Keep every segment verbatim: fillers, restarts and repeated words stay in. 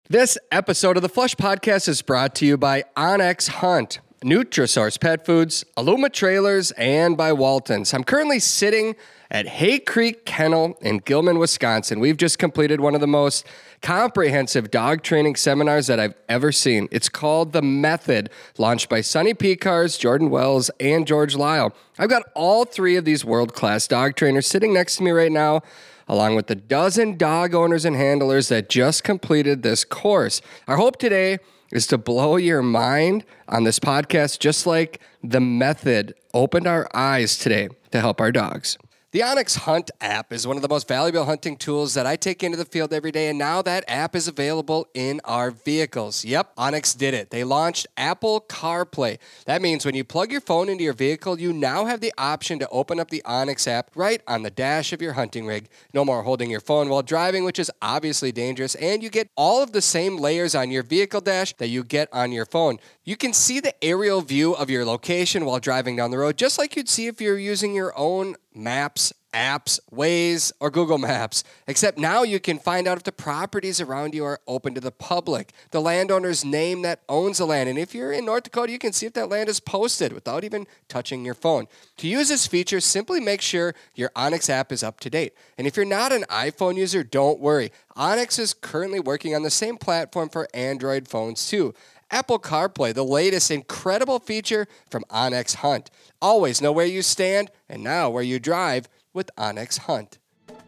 This episode of the Flush Podcast is brought to you by Onyx Hunt, Nutrisource Pet Foods, Aluma Trailers, and by Waltons. I'm currently sitting at Hay Creek Kennel in Gilman, Wisconsin. We've just completed one of the most comprehensive dog training seminars that I've ever seen. It's called The Method, launched by Sonny Picars, Jordan Wells, and George Lyle. I've got all three of these world-class dog trainers sitting next to me right now, along with the dozen dog owners and handlers that just completed this course. Our hope today is to blow your mind on this podcast, just like The Method opened our eyes today to help our dogs. The Onyx Hunt app is one of the most valuable hunting tools that I take into the field every day, and now that app is available in our vehicles. Yep, Onyx did it. They launched Apple CarPlay. That means when you plug your phone into your vehicle, you now have the option to open up the Onyx app right on the dash of your hunting rig. No more holding your phone while driving, which is obviously dangerous, and you get all of the same layers on your vehicle dash that you get on your phone. You can see the aerial view of your location while driving down the road, just like you'd see if you're using your own maps, apps, Waze, or Google Maps. Except now you can find out if the properties around you are open to the public, the landowner's name that owns the land. And if you're in North Dakota, you can see if that land is posted without even touching your phone. To use this feature, simply make sure your Onyx app is up to date. And if you're not an iPhone user, don't worry. Onyx is currently working on the same platform for Android phones too. Apple CarPlay, the latest incredible feature from Onyx Hunt. Always know where you stand, and now where you drive with Onyx Hunt.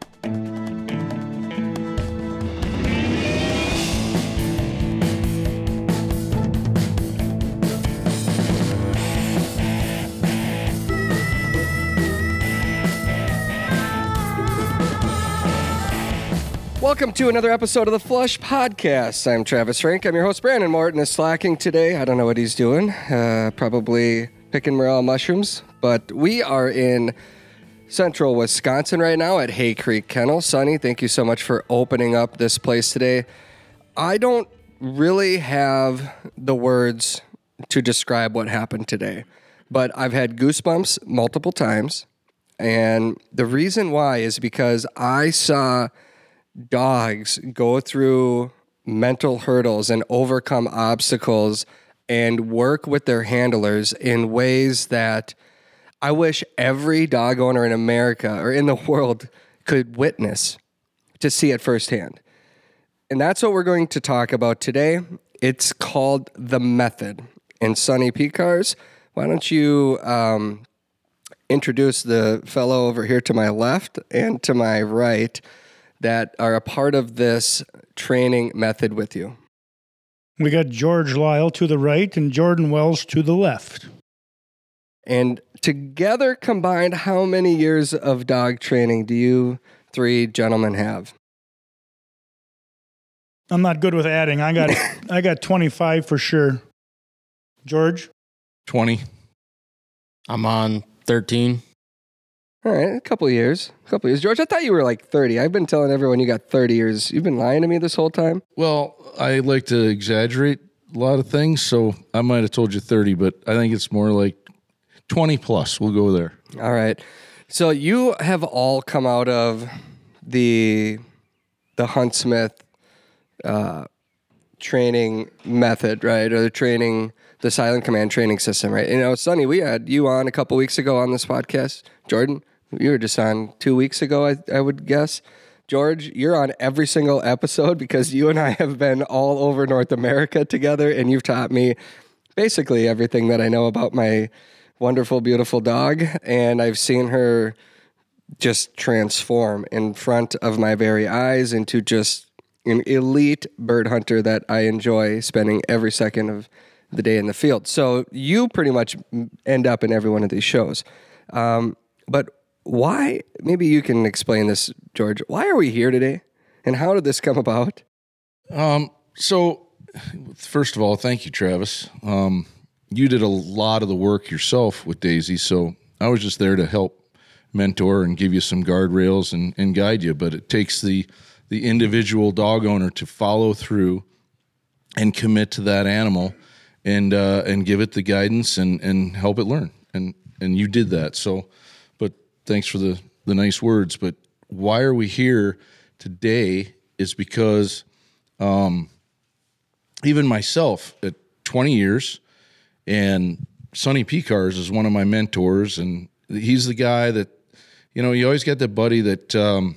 Welcome to another episode of the Flush Podcast. I'm Travis Frank. I'm your host. Brandon Morton is slacking today. I don't know what he's doing. Uh, probably picking morel mushrooms. But we are in central Wisconsin right now at Hay Creek Kennel. Sonny, thank you so much for opening up this place today. I don't really have the words to describe what happened today, but I've had goosebumps multiple times. And the reason why is because I saw dogs go through mental hurdles and overcome obstacles and work with their handlers in ways that I wish every dog owner in America or in the world could witness to see it firsthand. And that's what we're going to talk about today. It's called The Method. And Sonny Picars, why don't you um, introduce the fellow over here to my left and to my right that are a part of this training method with you? We got George Lyle to the right and Jordan Wells to the left. And together combined, how many years of dog training do you three gentlemen have? I'm not good with adding. I got I got twenty-five for sure. George? twenty. I'm on thirteen. All right, a couple of years. A couple of years. George, I thought you were like thirty. I've been telling everyone you got thirty years. You've been lying to me this whole time? Well, I like to exaggerate a lot of things, so I might have told you thirty, but I think it's more like twenty plus. We'll go there. All right. So you have all come out of the the Huntsmith uh, training method, right? Or the training, the Silent Command training system, right? You know, Sonny, we had you on a couple weeks ago on this podcast. Jordan, you were just on two weeks ago, I, I would guess. George, you're on every single episode because you and I have been all over North America together, and you've taught me basically everything that I know about my wonderful, beautiful dog, and I've seen her just transform in front of my very eyes into just an elite bird hunter that I enjoy spending every second of the day in the field. So you pretty much end up in every one of these shows. Um, but why, maybe you can explain this, George, why are we here today and how did this come about? Um, so first of all, thank you, Travis. Um, you did a lot of the work yourself with Daisy, so I was just there to help mentor and give you some guardrails and, and guide you, but it takes the the individual dog owner to follow through and commit to that animal and uh, and give it the guidance and, and help it learn. And and you did that. So, but thanks for the, the nice words. But why are we here today is because um, even myself at twenty years, and Sonny Picars is one of my mentors, and he's the guy that, you know, you always get that buddy that um,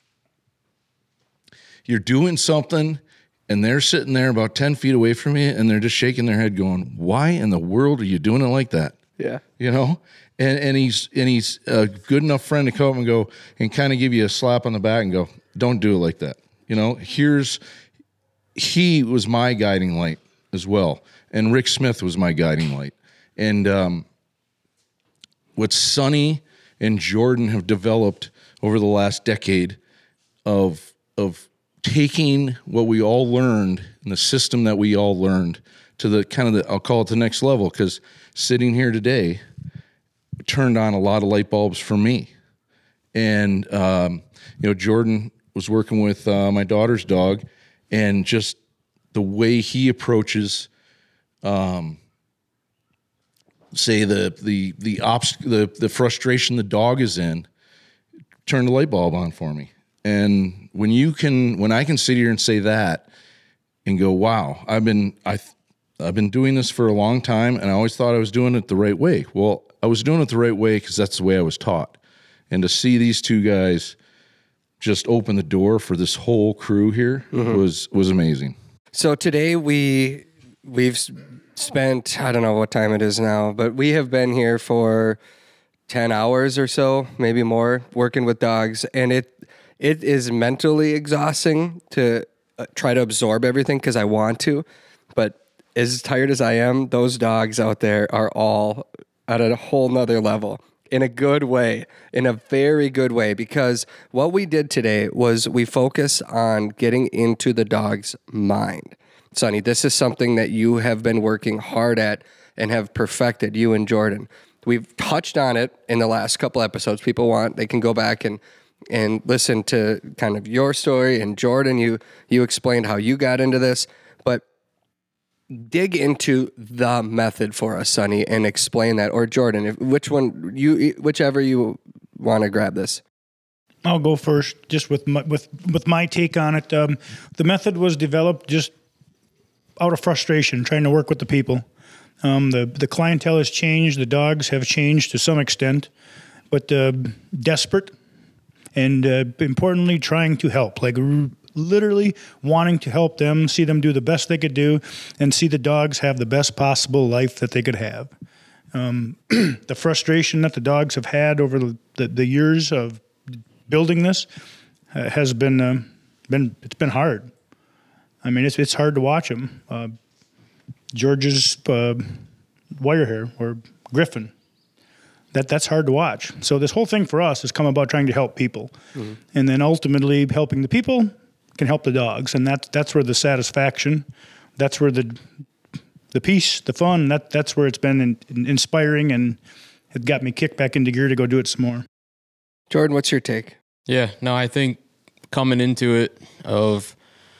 you're doing something and they're sitting there about ten feet away from you and they're just shaking their head going, why in the world are you doing it like that? Yeah. You know, and, and he's, and he's a good enough friend to come up and go and kind of give you a slap on the back and go, don't do it like that. You know, here's, he was my guiding light as well. And Rick Smith was my guiding light. And um, what Sonny and Jordan have developed over the last decade of of taking what we all learned and the system that we all learned to the kind of the, I'll call it the next level, because sitting here today turned on a lot of light bulbs for me. And, um, you know, Jordan was working with uh, my daughter's dog, and just the way he approaches, um, say the the the obst- the the frustration the dog is in, turned the light bulb on for me. And when you can, when I can sit here and say that and go, wow, I've been I I've been doing this for a long time, and I always thought I was doing it the right way. Well, I was doing it the right way because that's the way I was taught. And to see these two guys just open the door for this whole crew here mm-hmm. was was amazing. So today we we've spent, I don't know what time it is now, but we have been here for ten hours or so, maybe more, working with dogs, and it it is mentally exhausting to uh, try to absorb everything because I want to, but as tired as I am, those dogs out there are all at a whole nother level. In a good way, in a very good way, because what we did today was we focus on getting into the dog's mind. Sonny, this is something that you have been working hard at and have perfected, you and Jordan. We've touched on it in the last couple episodes. People want, they can go back and and listen to kind of your story. And Jordan, you you explained how you got into this, but dig into the method for us, Sonny, and explain that. Or Jordan, if, which one you, whichever you want to grab this. I'll go first, just with my, with with my take on it. Um, the method was developed just out of frustration, trying to work with the people. Um, the the clientele has changed, the dogs have changed to some extent, but uh, desperate and uh, importantly trying to help, like r- literally wanting to help them, see them do the best they could do, and see the dogs have the best possible life that they could have. Um, the frustration that the dogs have had over the, the, the years of building this uh, has been uh, been it's been hard. I mean, it's it's hard to watch them. Uh, George's uh, wire hair or Griffin, that that's hard to watch. So this whole thing for us has come about trying to help people, mm-hmm. and then ultimately helping the people can help the dogs, and that's that's where the satisfaction, that's where the the peace, the fun, that that's where it's been in, in inspiring, and it got me kicked back into gear to go do it some more. Jordan, what's your take? Yeah, no, I think coming into it of,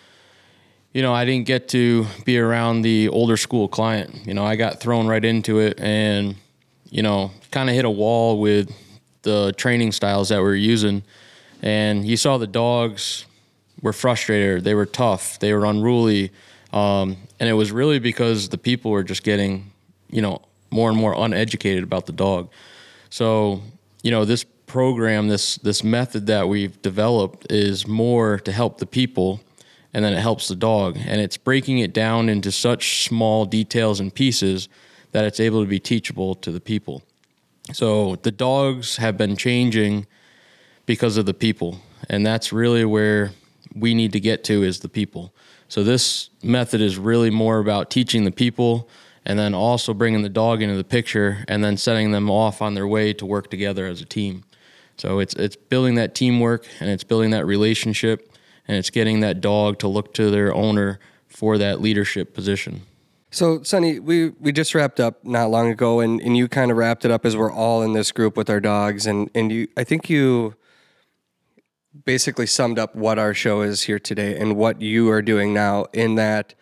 you know, I didn't get to be around the older school client. You know, I got thrown right into it and, you know, kind of hit a wall with the training styles that we were using. And you saw the dogs were frustrated. They were tough. They were unruly. Um, and it was really because the people were just getting, you know, more and more uneducated about the dog. So, you know, this program, this this method that we've developed is more to help the people, and then it helps the dog. And it's breaking it down into such small details and pieces that it's able to be teachable to the people. So the dogs have been changing because of the people, and that's really where we need to get to, is the people. So this method is really more about teaching the people and then also bringing the dog into the picture and then setting them off on their way to work together as a team. So it's it's building that teamwork, and it's building that relationship, and it's getting that dog to look to their owner for that leadership position. So, Sonny, we, we just wrapped up not long ago, and, and you kind of wrapped it up as we're all in this group with our dogs, and, and you I think you basically summed up what our show is here today and what you are doing now, in that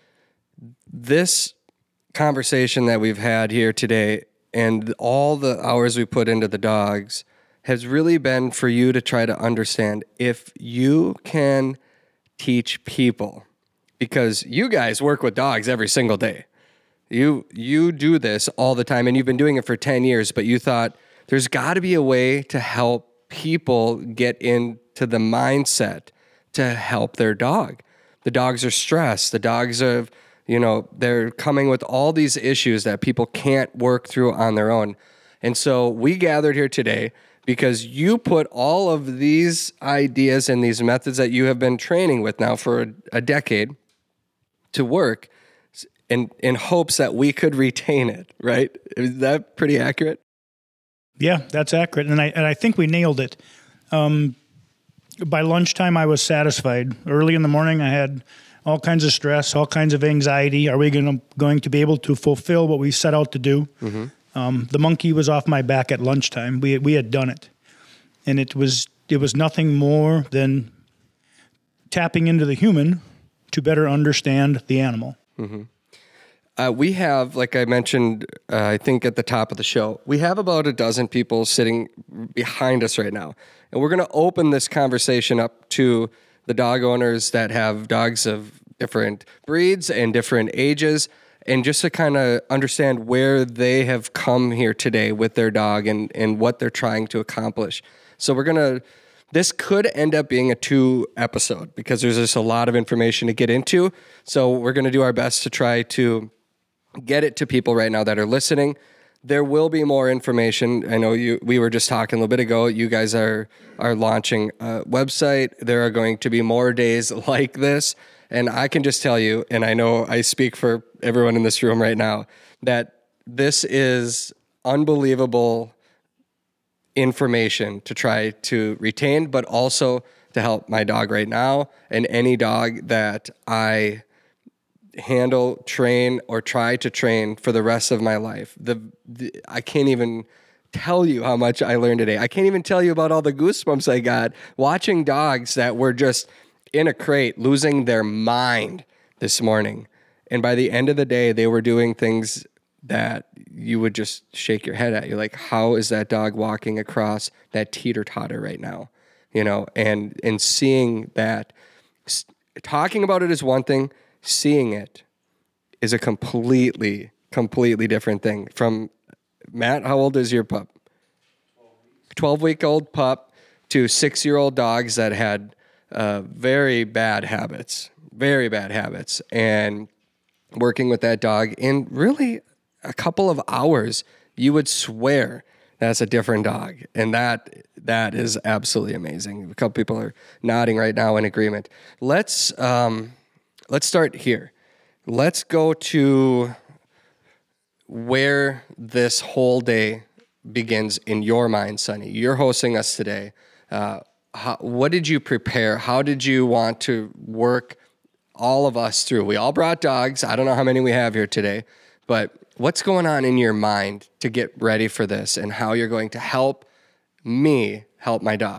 this conversation that we've had here today and all the hours we put into the dogs has really been for you to try to understand, if you can teach people because you guys work with dogs every single day. You you do this all the time, and you've been doing it for ten years, but you thought there's got to be a way to help people get into the mindset to help their dog. The dogs are stressed. The dogs are, you know, they're coming with all these issues that people can't work through on their own. And so we gathered here today because you put all of these ideas and these methods that you have been training with now for a, a decade to work in, in hopes that we could retain it, right? Is that pretty accurate? Yeah, that's accurate. And I, and I think we nailed it. Um, by lunchtime, I was satisfied. Early in the morning, I had all kinds of stress, all kinds of anxiety. Are we gonna, going to be able to fulfill what we set out to do? Mm-hmm. Um, the monkey was off my back at lunchtime. We we had done it, and it was it was nothing more than tapping into the human to better understand the animal. Mm-hmm. Uh, we have, like I mentioned, uh, I think at the top of the show, we have about a dozen people sitting behind us right now, and we're going to open this conversation up to the dog owners that have dogs of different breeds and different ages. And just to kind of understand where they have come here today with their dog and, and what they're trying to accomplish. So we're going to, this could end up being a two episode because there's just a lot of information to get into. So we're going to do our best to try to get it to people right now that are listening. There will be more information. I know you, we were just talking a little bit ago. You guys are, are launching a website. There are going to be more days like this. And I can just tell you, and I know I speak for everyone in this room right now, that this is unbelievable information to try to retain, but also to help my dog right now and any dog that I handle, train, or try to train for the rest of my life. The, the I can't even tell you how much I learned today. I can't even tell you about all the goosebumps I got watching dogs that were just in a crate, losing their mind this morning. And by the end of the day, they were doing things that you would just shake your head at. You're like, how is that dog walking across that teeter-totter right now? You know, and, and seeing that, talking about it is one thing, seeing it is a completely, completely different thing. From Matt, how old is your pup? twelve-week-old pup to six-year-old dogs that had Uh, very bad habits, very bad habits. And working with that dog in really a couple of hours, you would swear that's a different dog. And that that is absolutely amazing. A couple people are nodding right now in agreement. Let's um, let's start here. Let's go to where this whole day begins in your mind, Sonny. You're hosting us today. Uh, How, what did you prepare? How did you want to work all of us through? We all brought dogs. I don't know how many we have here today, but what's going on in your mind to get ready for this and how you're going to help me help my dog?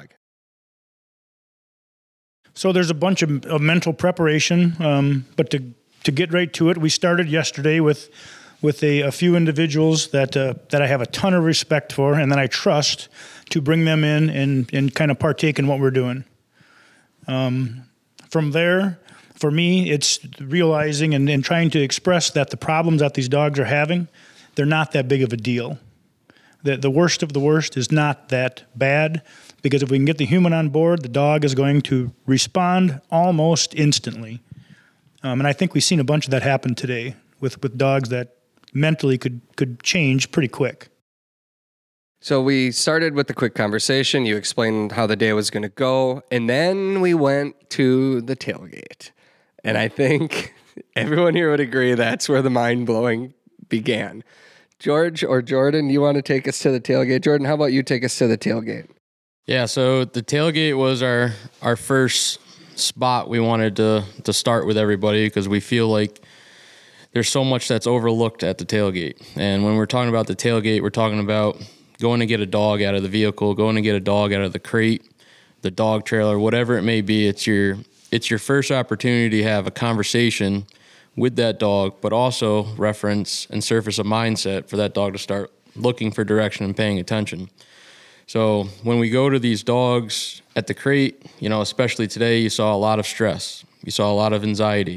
So there's a bunch of, of mental preparation, um, but to to get right to it, we started yesterday with with a, a few individuals that uh, that I have a ton of respect for and that I trust to bring them in and, and kind of partake in what we're doing. Um, from there, for me, it's realizing and, and trying to express that the problems that these dogs are having, they're not that big of a deal. The, the worst of the worst is not that bad, because if we can get the human on board, the dog is going to respond almost instantly. Um, and I think we've seen a bunch of that happen today with, with dogs that mentally could, could change pretty quick. So we started with the quick conversation. You explained how the day was going to go, and then we went to the tailgate. And I think everyone here would agree that's where the mind-blowing began. George or Jordan, you want to take us to the tailgate? Jordan, how about you take us to the tailgate? Yeah, so the tailgate was our our first spot we wanted to to start with everybody, because we feel like there's so much that's overlooked at the tailgate. And when we're talking about the tailgate, we're talking about going to get a dog out of the vehicle, going to get a dog out of the crate, the dog trailer, whatever it may be. It's your it's your first opportunity to have a conversation with that dog, but also reference and surface a mindset for that dog to start looking for direction and paying attention. So when we go to these dogs at the crate, you know, especially today, you saw a lot of stress. You saw a lot of anxiety.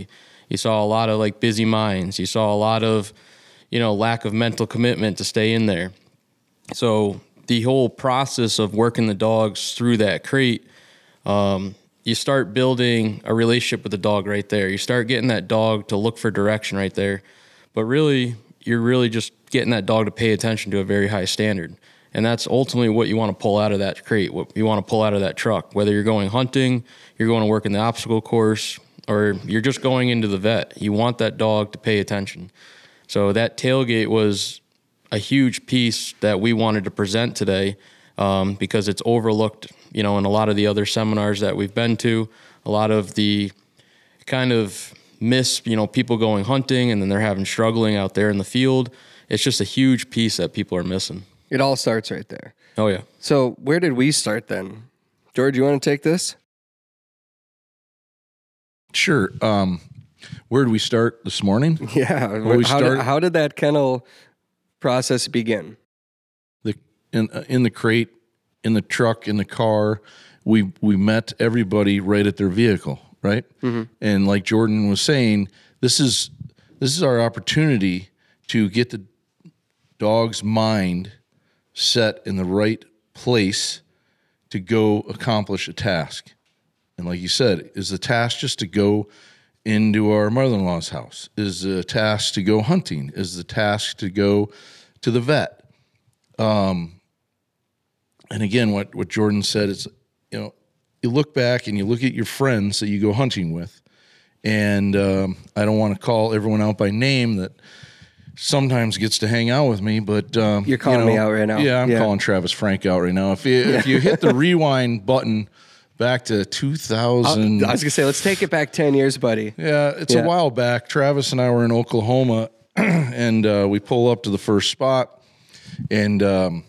You saw a lot of like busy minds. You saw a lot of, you know, lack of mental commitment to stay in there. So the whole process of working the dogs through that crate, um, you start building a relationship with the dog right there. You start getting that dog to look for direction right there. But really, you're really just getting that dog to pay attention to a very high standard. And that's ultimately what you want to pull out of that crate, what you want to pull out of that truck. Whether you're going hunting, you're going to work in the obstacle course, or you're just going into the vet, you want that dog to pay attention. So that tailgate was a huge piece that we wanted to present today, um, because it's overlooked, you know, in a lot of the other seminars that we've been to. A lot of the kind of miss, you know, people going hunting and then they're having struggling out there in the field. It's just a huge piece that people are missing. It all starts right there. Oh, yeah. So where did we start then? George, you want to take this? Sure. Um, where did we start this morning? Yeah. Well, we how, start- did, how did that kennel process begin? The in uh, in the crate, in the truck, in the car, we we met everybody right at their vehicle, right? Mm-hmm. And like Jordan was saying, this is this is our opportunity to get the dog's mind set in the right place to go accomplish a task. And like you said, is the task just to go into our mother-in-law's house? Is the task to go hunting? Is the task to go to the vet? Um, and again, what, what Jordan said is, you know, you look back and you look at your friends that you go hunting with, and um, I don't want to call everyone out by name that sometimes gets to hang out with me, but um, You're calling you know, me out right now. Yeah, I'm Yeah. calling Travis Frank out right now. If you if you hit the rewind button back to two thousand, I was gonna say, let's take it back ten years, buddy. yeah, it's Yeah. a while back. Travis and I were in Oklahoma, and uh, we pull up to the first spot, and um,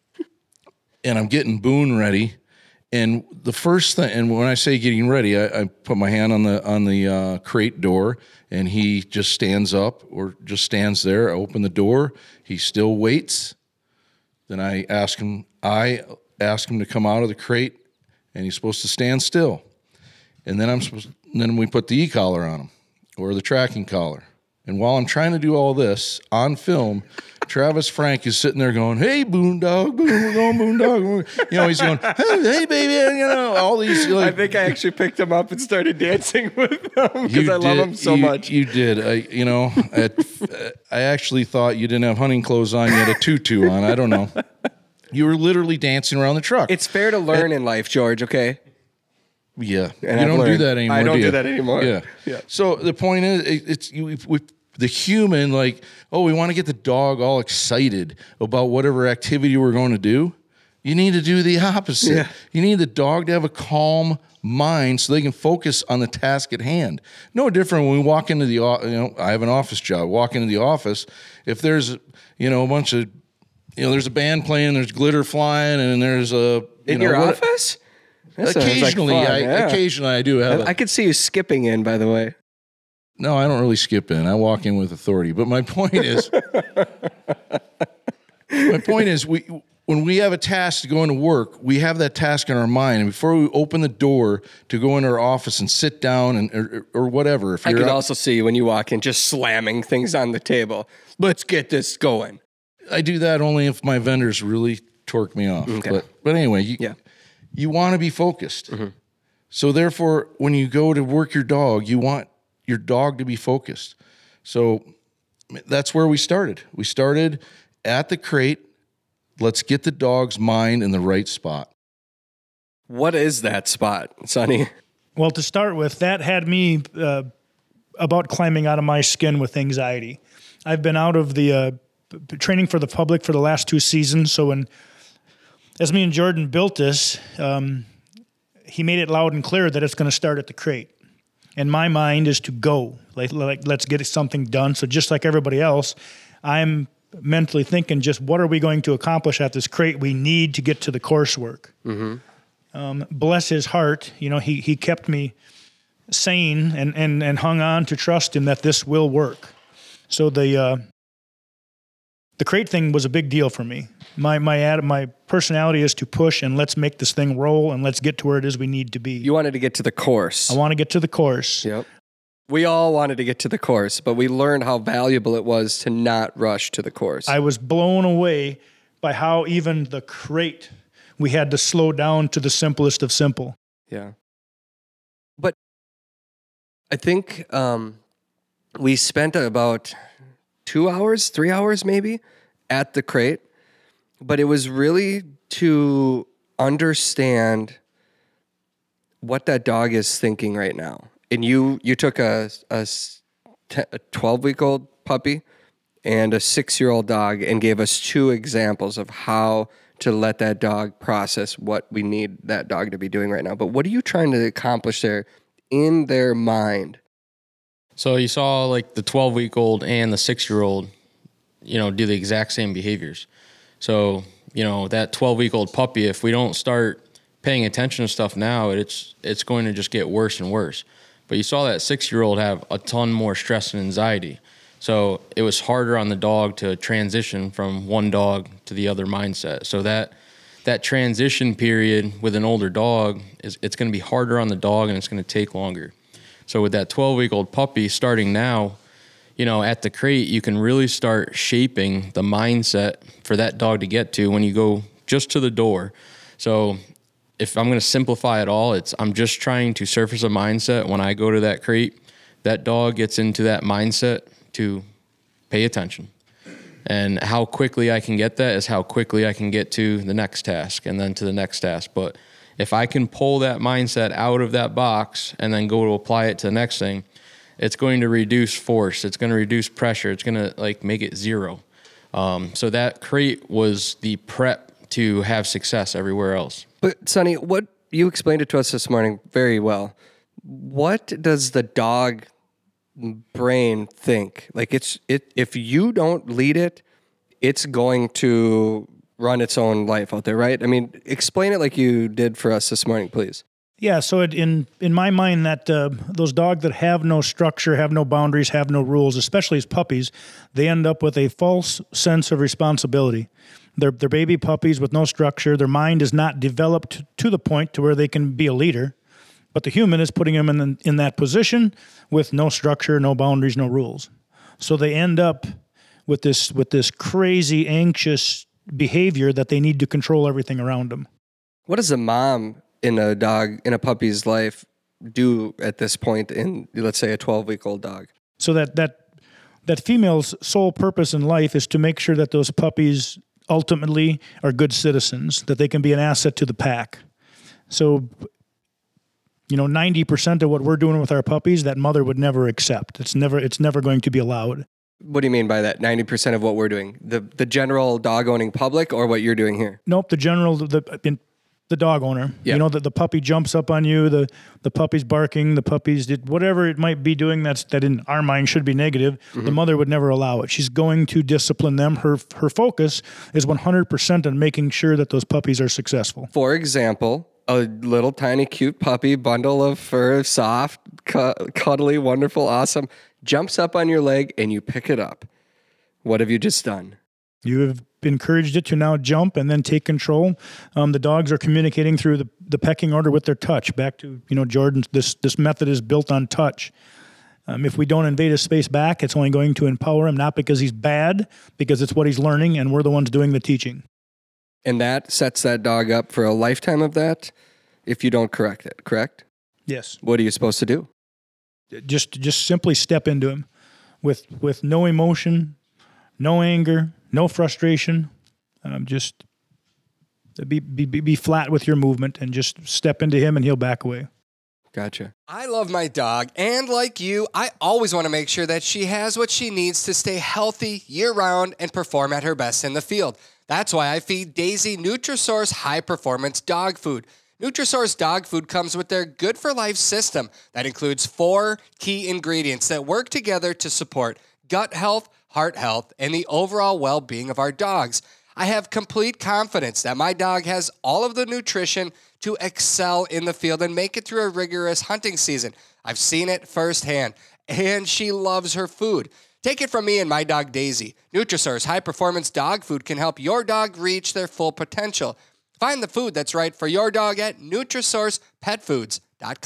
and I'm getting Boone ready. And the first thing, and when I say getting ready, I, I put my hand on the on the uh, crate door, and he just stands up or just stands there. I open the door. He still waits. Then I ask him. I ask him to come out of the crate, and he's supposed to stand still. And then I'm supposed. Then we put the e-collar on him, or the tracking collar. And while I'm trying to do all this on film, Travis Frank is sitting there going, "Hey, Boondog, Boone, we're going Boondog." You know, he's going, "Hey, hey, baby," you know, all these. Like, I think I actually picked him up and started dancing with him because you I love did- him so you- much. You did. I, you know, at, I actually thought you didn't have hunting clothes on. You had a tutu on. I don't know. You were literally dancing around the truck. It's fair to learn in life, George, okay? Yeah, And you I've don't do learned. that anymore. I don't do, do you? that anymore. Yeah, Yeah. So the point is, it, it's you. We, the human, like, oh, we want to get the dog all excited about whatever activity we're going to do. You need to do the opposite. Yeah. You need the dog to have a calm mind so they can focus on the task at hand. No different when we walk into the, o- you know, I have an office job. Walk into the office, if there's, you know, a bunch of, you know, there's a band playing, there's glitter flying, and there's a, you In know, your what- office? That sounds like Occasionally, fun, I yeah. occasionally I do have. I, a- I could see you skipping in, by the way. No, I don't really skip in. I walk in with authority. But my point is, my point is, we when we have a task to go into work, we have that task in our mind, and before we open the door to go into our office and sit down and or, or whatever, if I you're could out- also see you when you walk in just slamming things on the table. Let's get this going. I do that only if my vendors really torque me off. Okay. But but anyway, you, Yeah. you want to be focused. So therefore, when you go to work your dog, you want your dog to be focused. So that's where we started. We started at the crate. Let's get the dog's mind in the right spot. What is that spot, Sonny? Well, to start with, that had me uh, about climbing out of my skin with anxiety. I've been out of the uh, p- p- training for the public for the last two seasons. So when, as me and Jordan built this, um, he made it loud and clear that it's going to start at the crate. And my mind is to go, like, like let's get something done. So just like everybody else, I'm mentally thinking, just what are we going to accomplish at this crate? We need to get to the coursework. Um, bless his heart, you know, he he kept me sane and, and, and hung on to trust him that this will work. So the uh, the crate thing was a big deal for me. My my ad, my personality is to push and let's make this thing roll and let's get to where it is we need to be. You wanted to get to the course. I want to get to the course. Yep. We all wanted to get to the course, but we learned how valuable it was to not rush to the course. I was blown away by how even the crate, we had to slow down to the simplest of simple. Yeah. But I think um, we spent about two hours, three hours maybe, at the crate. But it was really to understand what that dog is thinking right now. And you you took a a twelve-week-old puppy and a six-year-old dog and gave us two examples of how to let that dog process what we need that dog to be doing right now. But what are you trying to accomplish there in their mind? So you saw like the twelve-week-old and the six-year-old, you know, do the exact same behaviors. So, you know, that twelve-week-old puppy, if we don't start paying attention to stuff now, it's it's going to just get worse and worse. But you saw that six-year-old have a ton more stress and anxiety. So it was harder on the dog to transition from one dog to the other mindset. So that that transition period with an older dog, is it's going to be harder on the dog and it's going to take longer. So with that twelve-week-old puppy starting now, you know, at the crate, you can really start shaping the mindset for that dog to get to when you go just to the door. So if I'm going to simplify it all, it's I'm just trying to surface a mindset when I go to that crate. That dog gets into that mindset to pay attention. And how quickly I can get that is how quickly I can get to the next task and then to the next task. But if I can pull that mindset out of that box and then go to apply it to the next thing, it's going to reduce force. It's going to reduce pressure. It's going to like make it zero. Um, so that crate was the prep to have success everywhere else. But Sonny, what you explained it to us this morning very well. What does the dog brain think? Like it's it if you don't lead it, it's going to run its own life out there, right? I mean, explain it like you did for us this morning, please. Yeah, so it, in in my mind, that uh, those dogs that have no structure, have no boundaries, have no rules, especially as puppies, they end up with a false sense of responsibility. They're, they're baby puppies with no structure. Their mind is not developed to the point to where they can be a leader, but the human is putting them in, in that position with no structure, no boundaries, no rules. So they end up with this with this crazy, anxious behavior that they need to control everything around them. What does a mom in a dog, in a puppy's life, do at this point in, let's say, a twelve-week-old dog? So that that that female's sole purpose in life is to make sure that those puppies ultimately are good citizens, that they can be an asset to the pack. So, you know, ninety percent of what we're doing with our puppies, that mother would never accept. It's never it's never going to be allowed. What do you mean by that? ninety percent of what we're doing? The the general dog-owning public or what you're doing here? Nope, the general, the in, the dog owner. Yep. You know, that the puppy jumps up on you, the, the puppy's barking, the puppy's did whatever it might be doing that's that in our mind should be negative, mm-hmm. The mother would never allow it. She's going to discipline them. Her her focus is one hundred percent on making sure that those puppies are successful. For example, a little tiny cute puppy, bundle of fur, soft, cu- cuddly, wonderful, awesome, jumps up on your leg and you pick it up. What have you just done? You have encouraged it to now jump and then take control. Um, the dogs are communicating through the, the pecking order with their touch. Back to, you know, Jordan, this this method is built on touch. Um, if we don't invade his space back, it's only going to empower him, not because he's bad, because it's what he's learning, and we're the ones doing the teaching. And that sets that dog up for a lifetime of that if you don't correct it, correct? Yes. What are you supposed to do? Just just simply step into him with with no emotion, no anger, no frustration. Um, just be, be be flat with your movement and just step into him and he'll back away. Gotcha. I love my dog, and like you, I always want to make sure that she has what she needs to stay healthy year-round and perform at her best in the field. That's why I feed Daisy Nutrisource high-performance dog food. Nutrisource dog food comes with their Good for Life system that includes four key ingredients that work together to support gut health, heart health, and the overall well-being of our dogs. I have complete confidence that my dog has all of the nutrition to excel in the field and make it through a rigorous hunting season. I've seen it firsthand, and she loves her food. Take it from me and my dog Daisy. Nutrisource high-performance dog food can help your dog reach their full potential. Find the food that's right for your dog at Nutrisource Pet Foods dot com.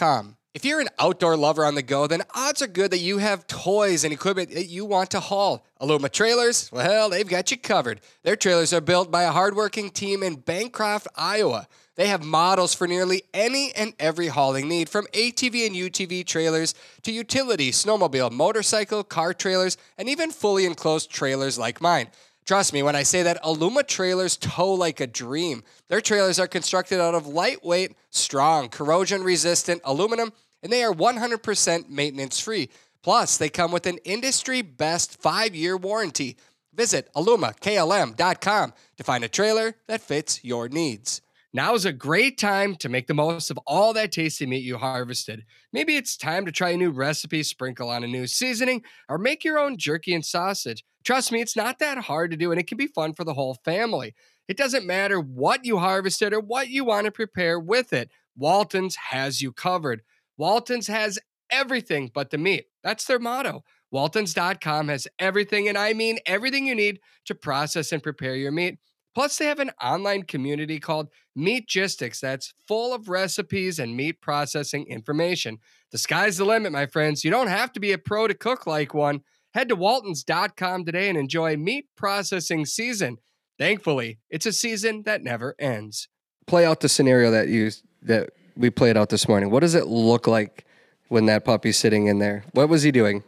If you're an outdoor lover on the go, then odds are good that you have toys and equipment that you want to haul. Aluma Trailers, well, they've got you covered. Their trailers are built by a hardworking team in Bancroft, Iowa. They have models for nearly any and every hauling need, from A T V and U T V trailers to utility, snowmobile, motorcycle, car trailers, and even fully enclosed trailers like mine. Trust me when I say that Aluma Trailers tow like a dream. Their trailers are constructed out of lightweight, strong, corrosion-resistant aluminum, and they are one hundred percent maintenance-free. Plus, they come with an industry-best five-year warranty. Visit aluma k l m dot com to find a trailer that fits your needs. Now is a great time to make the most of all that tasty meat you harvested. Maybe it's time to try a new recipe, sprinkle on a new seasoning, or make your own jerky and sausage. Trust me, it's not that hard to do, and it can be fun for the whole family. It doesn't matter what you harvested or what you want to prepare with it. Walton's has you covered. Walton's has everything but the meat. That's their motto. Waltons dot com has everything, and I mean everything you need to process and prepare your meat. Plus, they have an online community called Meatgistics that's full of recipes and meat processing information. The sky's the limit, my friends. You don't have to be a pro to cook like one. Head to Waltons dot com today and enjoy meat processing season. Thankfully, it's a season that never ends. Play out the scenario that you that we played out this morning. What does it look like when that puppy's sitting in there? What was he doing?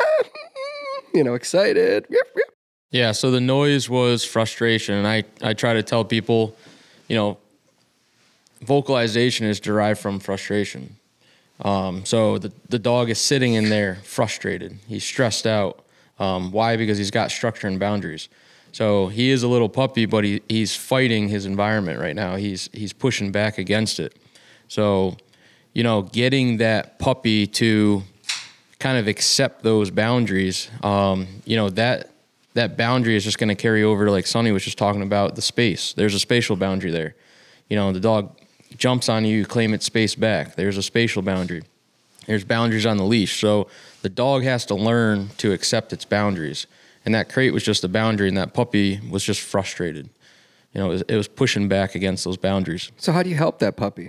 You know, excited. Yeah, so the noise was frustration, and I, I try to tell people, you know, vocalization is derived from frustration. Um, so the, the dog is sitting in there frustrated. He's stressed out. Um, why? Because he's got structure and boundaries. So he is a little puppy, but he, he's fighting his environment right now. He's he's pushing back against it. So, you know, getting that puppy to kind of accept those boundaries, um, you know, that that boundary is just going to carry over to, like Sonny was just talking about, the space. There's a spatial boundary there. You know, the dog jumps on you, you claim its space back. There's a spatial boundary. There's boundaries on the leash. So the dog has to learn to accept its boundaries. And that crate was just a boundary, and that puppy was just frustrated. You know, it was, it was pushing back against those boundaries. So how do you help that puppy?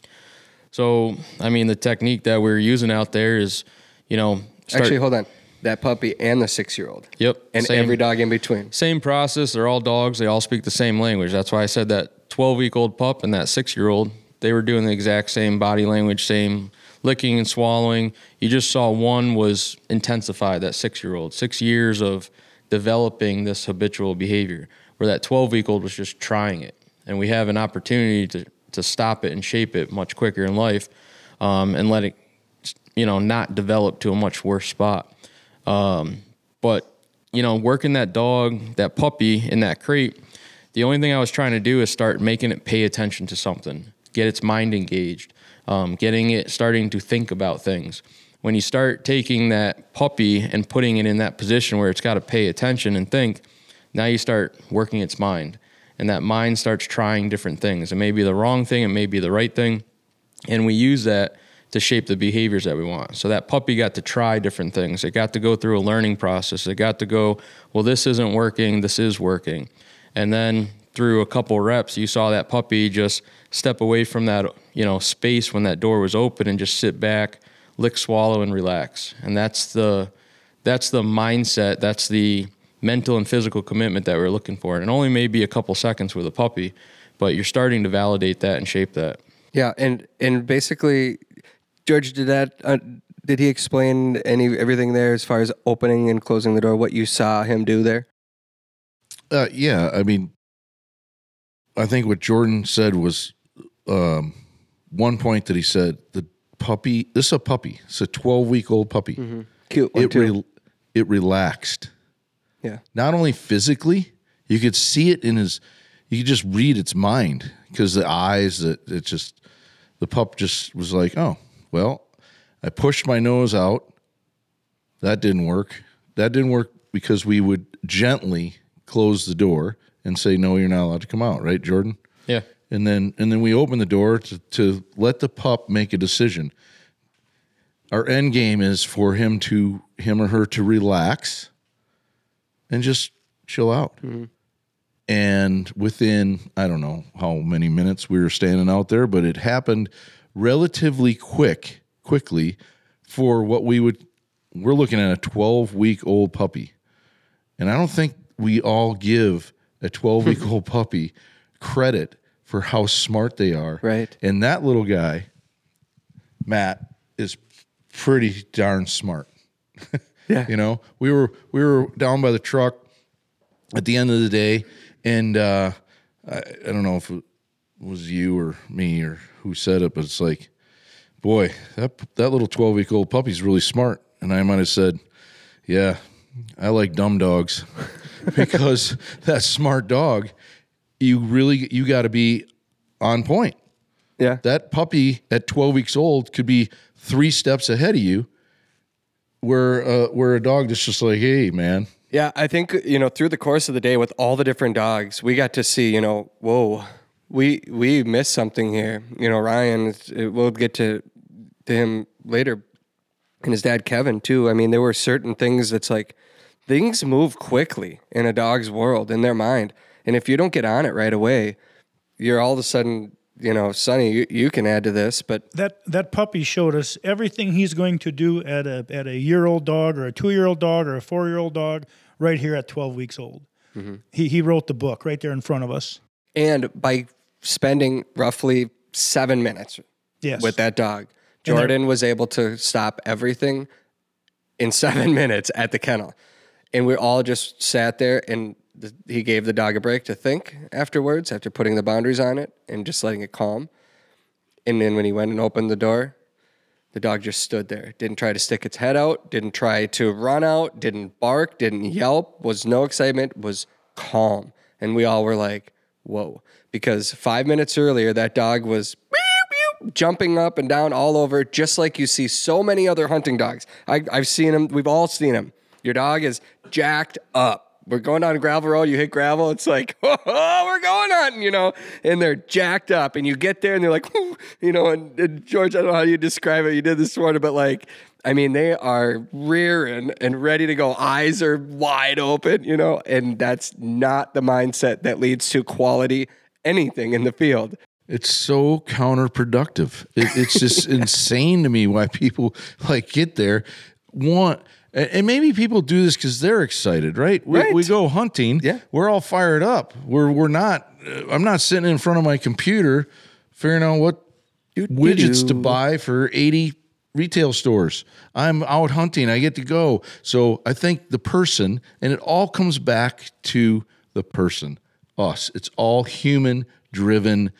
So, I mean, the technique that we're using out there is, you know... Start, Actually, hold on. That puppy and the six-year-old. Yep. And same, every dog in between. Same process. They're all dogs. They all speak the same language. That's why I said that twelve-week-old pup and that six-year-old, they were doing the exact same body language, same licking and swallowing. You just saw one was intensified, that six-year-old. Six years of developing this habitual behavior, where that twelve-week-old was just trying it. And we have an opportunity to, to stop it and shape it much quicker in life, um, and let it, you know, not develop to a much worse spot. Um, but, you know, working that dog, that puppy in that crate, the only thing I was trying to do is start making it pay attention to something, get its mind engaged, um, getting it starting to think about things. When you start taking that puppy and putting it in that position where it's got to pay attention and think, now you start working its mind, and that mind starts trying different things. It may be the wrong thing, it may be the right thing, and we use that to shape the behaviors that we want. So that puppy got to try different things. It got to go through a learning process. It got to go, well, this isn't working, this is working. And then through a couple reps, you saw that puppy just step away from that, you know, space when that door was open and just sit back, lick, swallow, and relax. And that's the that's the mindset, that's the mental and physical commitment that we're looking for. And it only may be a couple seconds with a puppy, but you're starting to validate that and shape that. Yeah, and and basically, George, did that? Uh, did he explain any everything there as far as opening and closing the door? What you saw him do there? Uh, yeah, I mean, I think what Jordan said was um, one point that he said, the puppy, this is a puppy. It's a twelve-week-old puppy. Mm-hmm. Cute one, it too. Re- it relaxed. Yeah. Not only physically, you could see it in his, you could just read its mind, because the eyes, that it just, the pup just was like, oh, well, I pushed my nose out. That didn't work. That didn't work because we would gently close the door and say, no, you're not allowed to come out, right, Jordan? Yeah. And then and then we open the door to, to let the pup make a decision. Our end game is for him to him or her to relax and just chill out. Mm-hmm. And within, I don't know how many minutes we were standing out there, but it happened relatively quick, quickly for what we would, we're looking at a twelve week old puppy. And I don't think we all give a twelve week old puppy credit for how smart they are. Right. And that little guy, Matt, is pretty darn smart. Yeah. You know, we were we were down by the truck at the end of the day, and uh, I, I don't know if it was you or me or who said it, but it's like, boy, that that little twelve week old puppy's really smart. And I might have said, yeah, I like dumb dogs because that smart dog, you really you got to be on point. Yeah. That puppy at twelve weeks old could be three steps ahead of you. Where uh, where a dog that's just like, hey, man. Yeah, I think, you know, through the course of the day with all the different dogs, we got to see, you know, whoa, we we missed something here. You know, Ryan, we'll get to, to him later, and his dad, Kevin, too. I mean, there were certain things that's like, things move quickly in a dog's world, in their mind. And if you don't get on it right away, you're all of a sudden, you know, Sonny, you, you can add to this, but That that puppy showed us everything he's going to do at a at a year old dog or a two year old dog or a four year old dog right here at twelve weeks old. Mm-hmm. He he wrote the book right there in front of us. and by spending roughly seven minutes Yes. with that dog, Jordan was able to stop everything in seven minutes at the kennel. And we all just sat there, and the, he gave the dog a break to think afterwards, after putting the boundaries on it and just letting it calm. And then when he went and opened the door, the dog just stood there. Didn't try to stick its head out, didn't try to run out, didn't bark, didn't yelp, was no excitement, was calm. And we all were like, whoa. Because five minutes earlier, that dog was jumping up and down all over, just like you see so many other hunting dogs. I, I've seen them. We've all seen them. Your dog is jacked up. We're going down a gravel road. You hit gravel. It's like, oh, we're going hunting, you know, and they're jacked up. And you get there and they're like, whoo, you know, and, and George, I don't know how you describe it. You did this morning, but like, I mean, they are rearing and ready to go. Eyes are wide open, you know, and that's not the mindset that leads to quality anything in the field. It's so counterproductive. It, it's just insane to me why people like get there, want, and, and maybe people do this because they're excited, right? We, Right. we go hunting. Yeah. We're all fired up. We're we're not. Uh, I'm not sitting in front of my computer figuring out what widgets to buy for eighty retail stores. I'm out hunting. I get to go. So I think the person, and it all comes back to the person, us. It's all human driven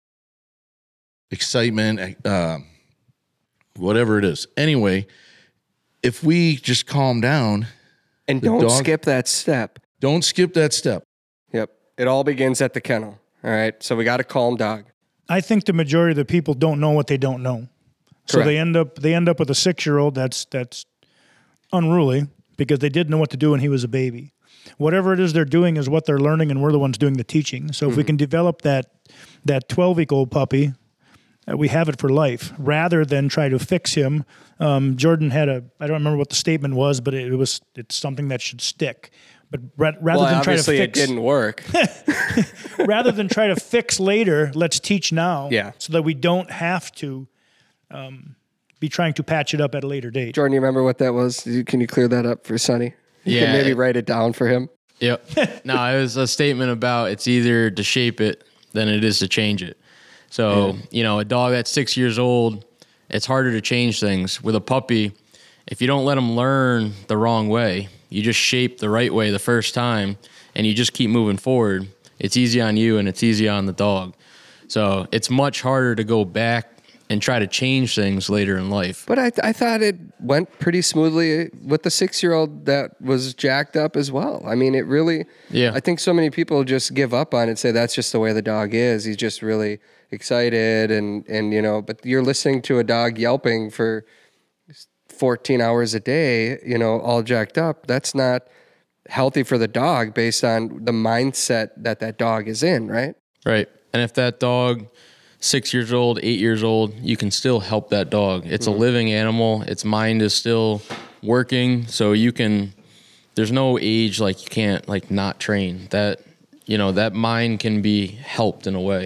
excitement, uh, whatever it is. Anyway, if we just calm down And The don't dog- skip that step. don't skip that step. Yep. It all begins at the kennel. All right. So we got a calm dog. I think the majority of the people don't know what they don't know. So Correct. they end up they end up with a six year old that's that's unruly because they didn't know what to do when he was a baby. Whatever it is they're doing is what they're learning, and we're the ones doing the teaching. So if we can develop that that twelve week old puppy, uh, we have it for life rather than try to fix him. Um, Jordan had a I don't remember what the statement was, but it, was it's something that should stick. But ra- rather Well, than try to obviously it fix, didn't work. rather than try to fix later, let's teach now. Yeah. So that we don't have to um, be trying to patch it up at a later date. Jordan, you remember what that was? You- Can you clear that up for Sonny? You Yeah. can maybe write it down for him. Yep. No, it was a statement about it's either to shape it than it is to change it. So, you know, a dog that's six years old, it's harder to change things. With a puppy, if you don't let them learn the wrong way, you just shape the right way the first time and you just keep moving forward, it's easy on you and it's easy on the dog. So it's much harder to go back and try to change things later in life. But I, I thought it went pretty smoothly with the six-year-old that was jacked up as well. I mean, it really, Yeah. I think so many people just give up on it and say that's just the way the dog is. He's just really excited and, and you know, but you're listening to a dog yelping for fourteen hours a day, you know, all jacked up. That's not healthy for the dog based on the mindset that that dog is in, right? Right. And if that dog, six years old, eight years old, you can still help that dog. It's Mm-hmm. a living animal. Its mind is still working. So you can, there's no age like you can't like not train that, you know, that mind can be helped in a way.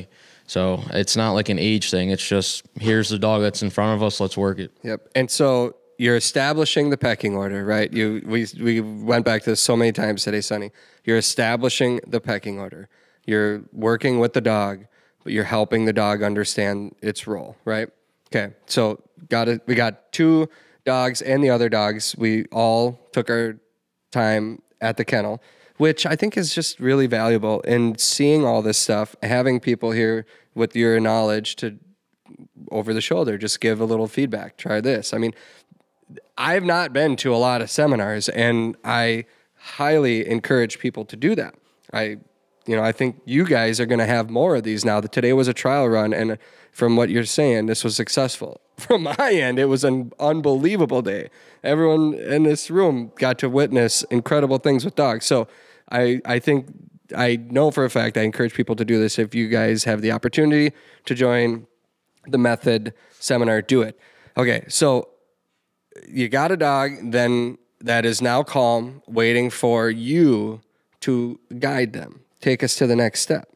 So it's not like an age thing. It's just, here's the dog that's in front of us. Let's work it. Yep. And so you're establishing the pecking order, right? You we we went back to this so many times today, Sonny. You're establishing the pecking order. You're working with the dog, but you're helping the dog understand its role, right? Okay. So got it. We got two dogs and the other dogs. We all took our time at the kennel, which I think is just really valuable. And seeing all this stuff, having people here with your knowledge to over the shoulder, just give a little feedback. Try this. I mean, I've not been to a lot of seminars, and I highly encourage people to do that. I, you know, I think you guys are going to have more of these now. That today was a trial run, and from what you're saying, this was successful. From my end, it was an unbelievable day. Everyone in this room got to witness incredible things with dogs. So I, I think, I know for a fact, I encourage people to do this. If you guys have the opportunity to join the Method seminar, do it. Okay, so you got a dog then that is now calm, waiting for you to guide them. Take us to the next step.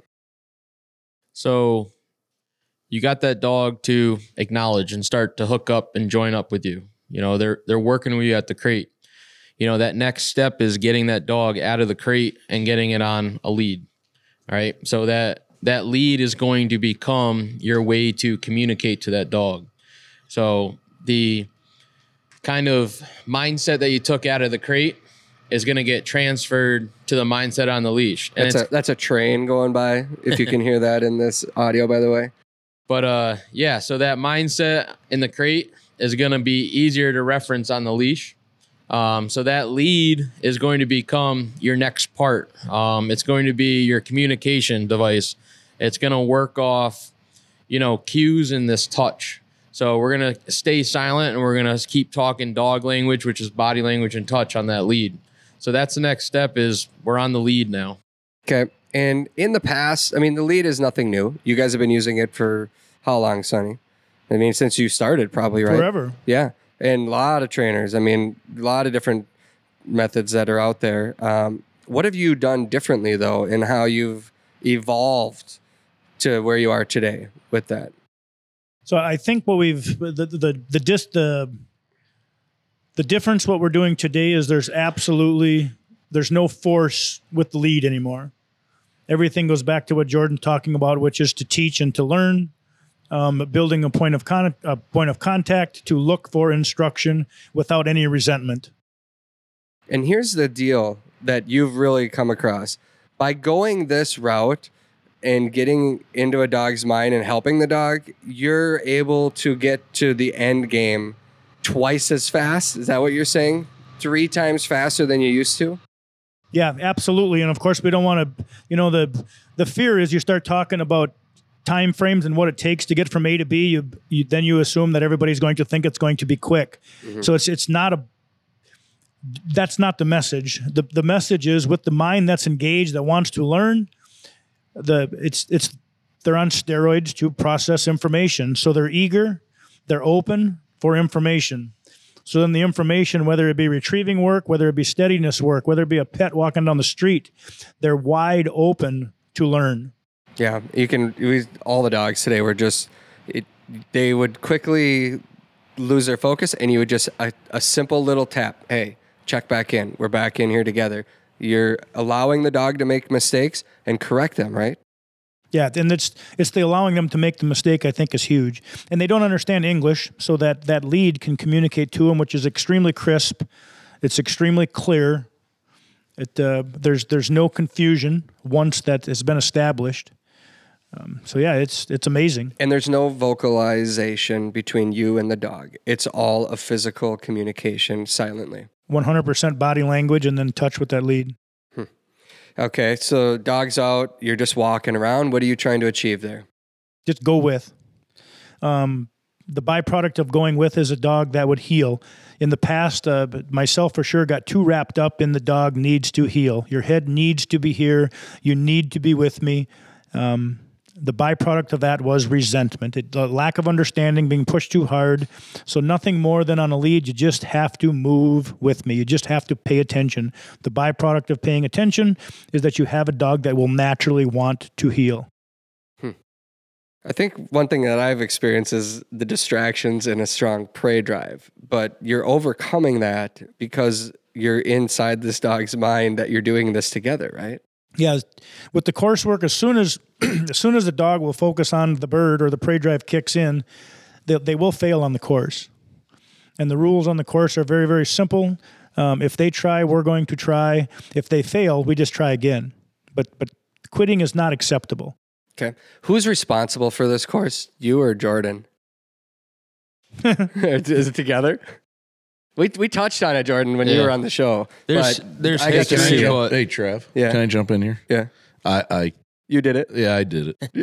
So you got that dog to acknowledge and start to hook up and join up with you. You know, they're they're working with you at the crate. You know, that next step is getting that dog out of the crate and getting it on a lead. All right. So that that lead is going to become your way to communicate to that dog. So the kind of mindset that you took out of the crate is going to get transferred to the mindset on the leash. And that's a, that's a train going by, if you can hear that in this audio, by the way. But uh, yeah, so that mindset in the crate is going to be easier to reference on the leash. Um, so that lead is going to become your next part. Um, it's going to be your communication device. It's going to work off, you know, cues in this touch. So we're going to stay silent and we're going to keep talking dog language, which is body language and touch on that lead. So that's the next step is we're on the lead now. Okay. And in the past, I mean, the lead is nothing new. You guys have been using it for how long, Sonny? I mean, since you started probably, right? Forever. Yeah. And a lot of trainers. I mean, a lot of different methods that are out there. Um, what have you done differently, though, in how you've evolved to where you are today with that? So I think what we've the the the dis, the the difference what we're doing today is there's absolutely there's no force with the lead anymore. Everything goes back to what Jordan's talking about, which is to teach and to learn, um, building a point of con- a point of contact to look for instruction without any resentment. And here's the deal that you've really come across. By going this route and getting into a dog's mind and helping the dog, you're able to get to the end game twice as fast. Is that what you're saying? Three times faster than you used to? Yeah, absolutely. And of course, we don't want to, you know, the the fear is you start talking about time frames and what it takes to get from A to B. You, you then you assume that everybody's going to think it's going to be quick. Mm-hmm. So it's it's not a, that's not the message. The the message is with the mind that's engaged, that wants to learn, the it's it's they're on steroids to process information. So they're eager, they're open for information. So then the information, whether it be retrieving work, whether it be steadiness work, whether it be a pet walking down the street, they're wide open to learn. Yeah, you can. We, all the dogs today were just, it, they would quickly lose their focus, and you would just, a, a simple little tap. Hey, check back in. We're back in here together. You're allowing the dog to make mistakes and correct them, right? Yeah, and it's it's the allowing them to make the mistake, I think, is huge. And they don't understand English, so that, that lead can communicate to them, which is extremely crisp. It's extremely clear. It uh, there's there's no confusion once that has been established. Um, so yeah, it's it's amazing. And there's no vocalization between you and the dog. It's all a physical communication silently. one hundred percent body language and then touch with that lead. Hmm. Okay, so dog's out, you're just walking around. What are you trying to achieve there? Just go with. Um, the byproduct of going with is a dog that would heal. In the past, uh, myself for sure got too wrapped up in the dog needs to heal. Your head needs to be here. You need to be with me. Um, the byproduct of that was resentment, it, the lack of understanding, being pushed too hard. So nothing more than on a lead, you just have to move with me. You just have to pay attention. The byproduct of paying attention is that you have a dog that will naturally want to heal. Hmm. I think one thing that I've experienced is the distractions and a strong prey drive, but you're overcoming that because you're inside this dog's mind that you're doing this together, right? Yeah, with the coursework, as soon as as soon as the dog will focus on the bird or the prey drive kicks in, they, they will fail on the course. And the rules on the course are very, very simple. Um, if they try, we're going to try. If they fail, we just try again. But but quitting is not acceptable. Okay. Who's responsible for this course? You or Jordan? Is it together? We we touched on it, Jordan, when Yeah. you were on the show. There's- but there's I got to history, see it. but- Hey, Trev. Yeah. Can I jump in here? Yeah. I, I You did it. yeah, I did it.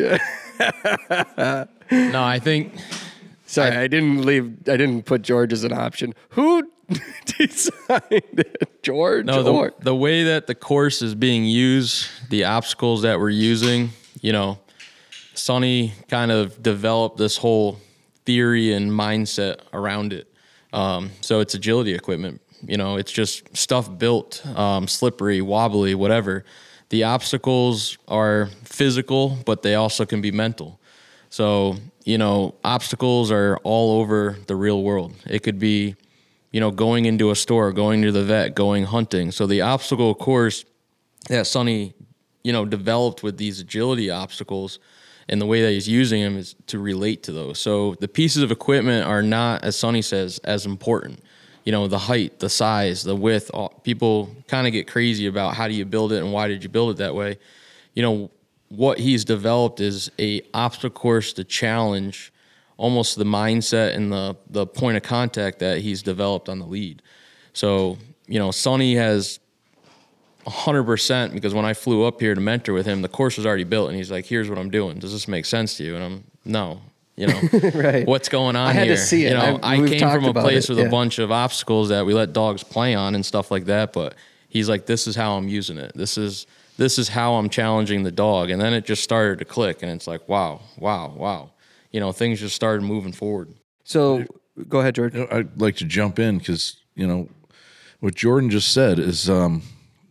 Yeah. No, I think Sorry, I, didn't leave. I didn't put George as an option. Who decided George no or the, the way that the course is being used, the obstacles that we're using, you know, Sonny kind of developed this whole theory and mindset around it. Um, so it's agility equipment. You know, it's just stuff built, um, slippery, wobbly, whatever. The obstacles are physical, but they also can be mental. So, you know, obstacles are all over the real world. It could be, you know, going into a store, going to the vet, going hunting. So the obstacle course that Sonny, you know, developed with these agility obstacles and the way that he's using them is to relate to those. So the pieces of equipment are not, as Sonny says, as important. You know, the height, the size, the width. All, people kind of get crazy about how do you build it and why did you build it that way. You know, what he's developed is a obstacle course to challenge almost the mindset and the the point of contact that he's developed on the lead. So, you know, Sonny has one hundred percent, because when I flew up here to mentor with him, the course was already built, and he's like, here's what I'm doing. Does this make sense to you? And I'm, no. You know, Right. what's going on I had here? to see it. You know, I- I, we've came talked from a about place it, with yeah. a bunch of obstacles that we let dogs play on and stuff like that, but he's like, this is how I'm using it. This is this is how I'm challenging the dog. And then it just started to click, and it's like, wow, wow, wow. You know, things just started moving forward. So go ahead, George. You know, I'd like to jump in because, you know, what Jordan just said is, um,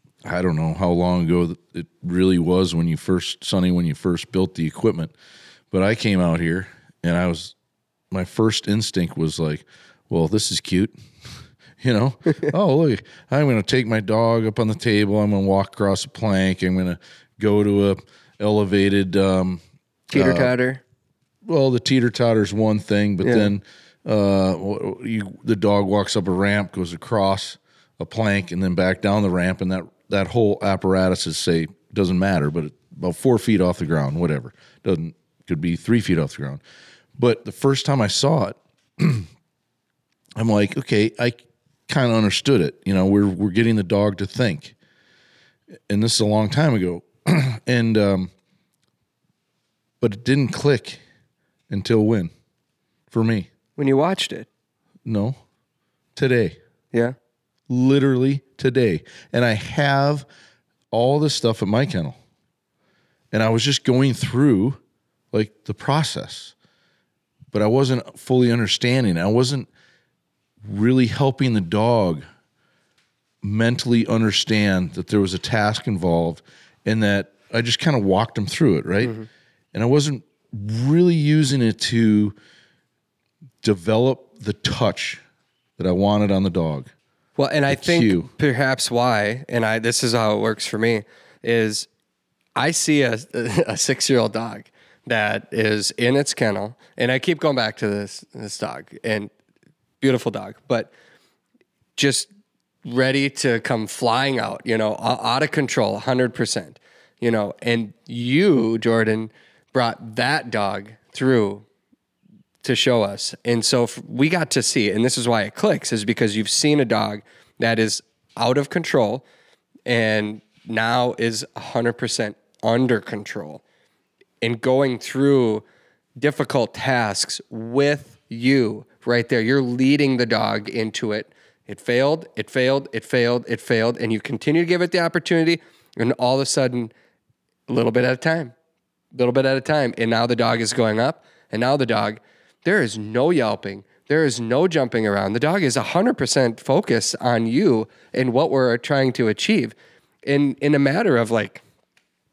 I don't know how long ago it really was when you first, Sonny, when you first built the equipment, but I came out here and I was, my first instinct was like, well, this is cute. You know, oh, look, I'm going to take my dog up on the table. I'm going to walk across a plank. I'm going to go to a elevated, um, Teeter totter. well, the teeter totter is one thing, but Yeah. then uh, you, the dog walks up a ramp, goes across a plank, and then back down the ramp, and that, that whole apparatus is, say, doesn't matter, but about four feet off the ground, whatever. Doesn't could be three feet off the ground. But the first time I saw it, I'm like, okay, I kind of understood it. You know, we're we're getting the dog to think, and this is a long time ago, and um, but it didn't click until when, for me? When you watched it. No, today, Yeah. literally today, and I have all this stuff at my kennel, and I was just going through like the process, but I wasn't fully understanding. I wasn't really helping the dog mentally understand that there was a task involved and that I just kind of walked him through it, right? Mm-hmm. And I wasn't really using it to develop the touch that I wanted on the dog. Well, and I think cue. perhaps why, and I this is how it works for me, is I see a, a six-year-old dog that is in its kennel, and I keep going back to this this dog, and beautiful dog, but just ready to come flying out, you know, out of control, one hundred percent, you know, and you, Jordan, brought that dog through to show us. And so f- we got to see it, and this is why it clicks, is because you've seen a dog that is out of control and now is one hundred percent under control and going through difficult tasks with you right there. You're leading the dog into it. It failed, it failed, it failed, it failed, and you continue to give it the opportunity, and all of a sudden, a little bit at a time, a little bit at a time, and now the dog is going up, and now the dog, there is no yelping, there is no jumping around. The dog is one hundred percent focused on you and what we're trying to achieve in, in a matter of like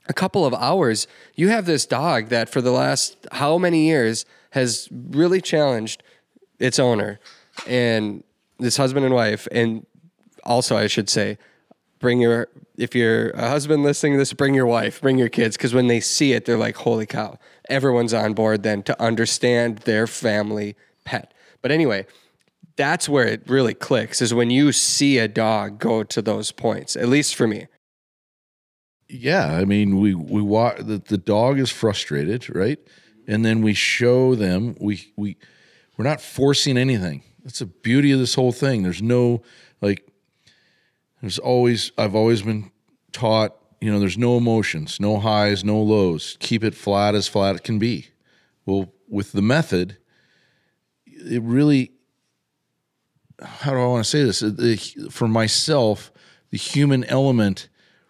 a couple of hours, you have this dog that for the last how many years has really challenged its owner and this husband and wife. And also, I should say, bring your, if you're a husband listening to this, bring your wife, bring your kids, because when they see it, they're like, holy cow, everyone's on board then to understand their family pet. But anyway, that's where it really clicks, is when you see a dog go to those points, at least for me. Yeah, I mean, we we watch the, the dog is frustrated, right? And then we show them we we we're not forcing anything. That's the beauty of this whole thing. There's no like there's always I've always been taught, you know, there's no emotions, no highs, no lows. Keep it flat as flat it can be. Well, with the method, it really, how do I want to say this? It, for myself, the human element,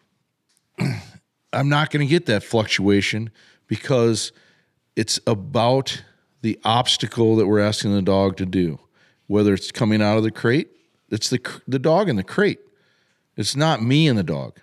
I'm not going to get that fluctuation because it's about the obstacle that we're asking the dog to do. Whether it's coming out of the crate, it's the the dog in the crate. It's not me and the dog.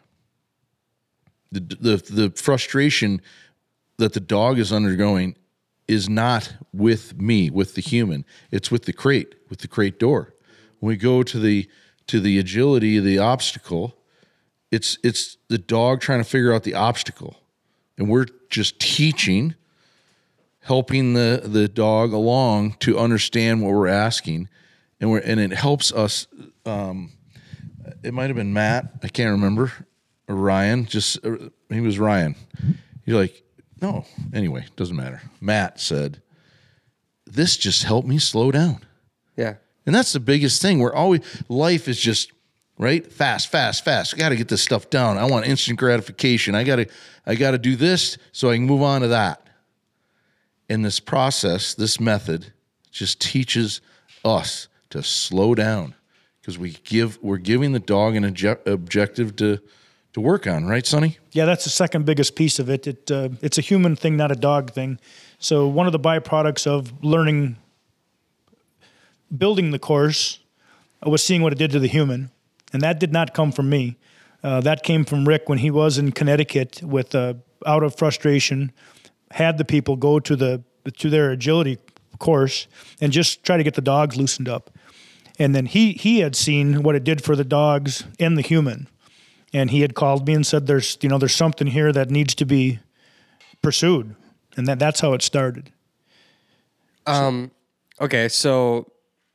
The the the frustration that the dog is undergoing is not with me, with the human. It's with the crate, with the crate door. When we go to the to the agility, the obstacle, It's it's the dog trying to figure out the obstacle, and we're just teaching, helping the, the dog along to understand what we're asking, and we're and it helps us. Um, it might have been Matt, I can't remember, or Ryan. Just he was Ryan. You're like, no. Anyway, doesn't matter. Matt said, "This just helped me slow down." Yeah, and that's the biggest thing. We're always life is just. Right? Fast, fast, fast. I got to get this stuff down. I want instant gratification. I got to I got to do this so I can move on to that. And this process, this method just teaches us to slow down because we give we're giving the dog an obje- objective to to work on, right, Sonny? Yeah, that's the second biggest piece of it. It uh, it's a human thing, not a dog thing. So one of the byproducts of learning building the course was seeing what it did to the human. And that did not come from me. Uh, that came from Rick when he was in Connecticut with uh, out of frustration, had the people go to the to their agility course and just try to get the dogs loosened up. And then he he had seen what it did for the dogs and the human. And he had called me and said, "There's you know there's something here that needs to be pursued." And that that's how it started. Um. Okay, so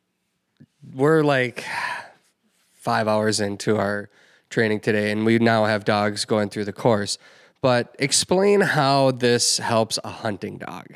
we're like five hours into our training today, and we now have dogs going through the course. But explain how this helps a hunting dog.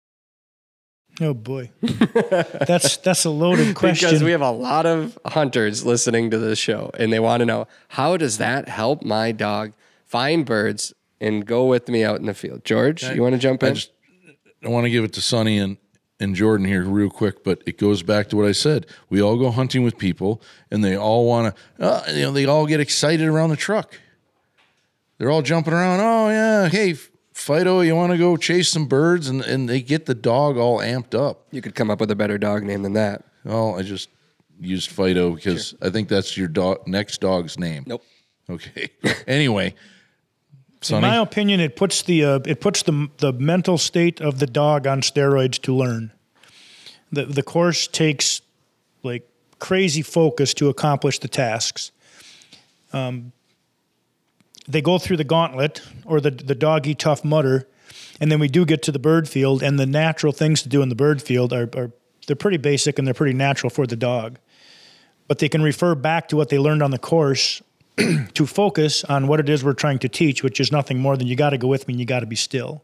Oh boy, that's that's a loaded question. Because we have a lot of hunters listening to this show, and they want to know, how does that help my dog find birds and go with me out in the field? George, I, you want to jump in? I, just, I want to give it to Sonny and and Jordan here real quick, but it goes back to what I said. We all go hunting with people, and they all want to, uh, you know, they all get excited around the truck. They're all jumping around. Oh, yeah, hey, Fido, you want to go chase some birds? And, and they get the dog all amped up. You could come up with a better dog name than that. Well, I just used Fido because sure. I think that's your dog, next dog's name. Nope. Okay. Anyway. Sonny? In my opinion, it puts the uh, it puts the the mental state of the dog on steroids to learn. The the course takes like crazy focus to accomplish the tasks. Um, they go through the gauntlet or the the doggy tough mutter, and then we do get to the bird field, and the natural things to do in the bird field are, are they're pretty basic and they're pretty natural for the dog. But they can refer back to what they learned on the course to focus on what it is we're trying to teach, which is nothing more than you got to go with me and you got to be still.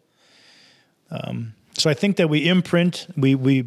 Um, so I think that we imprint, we we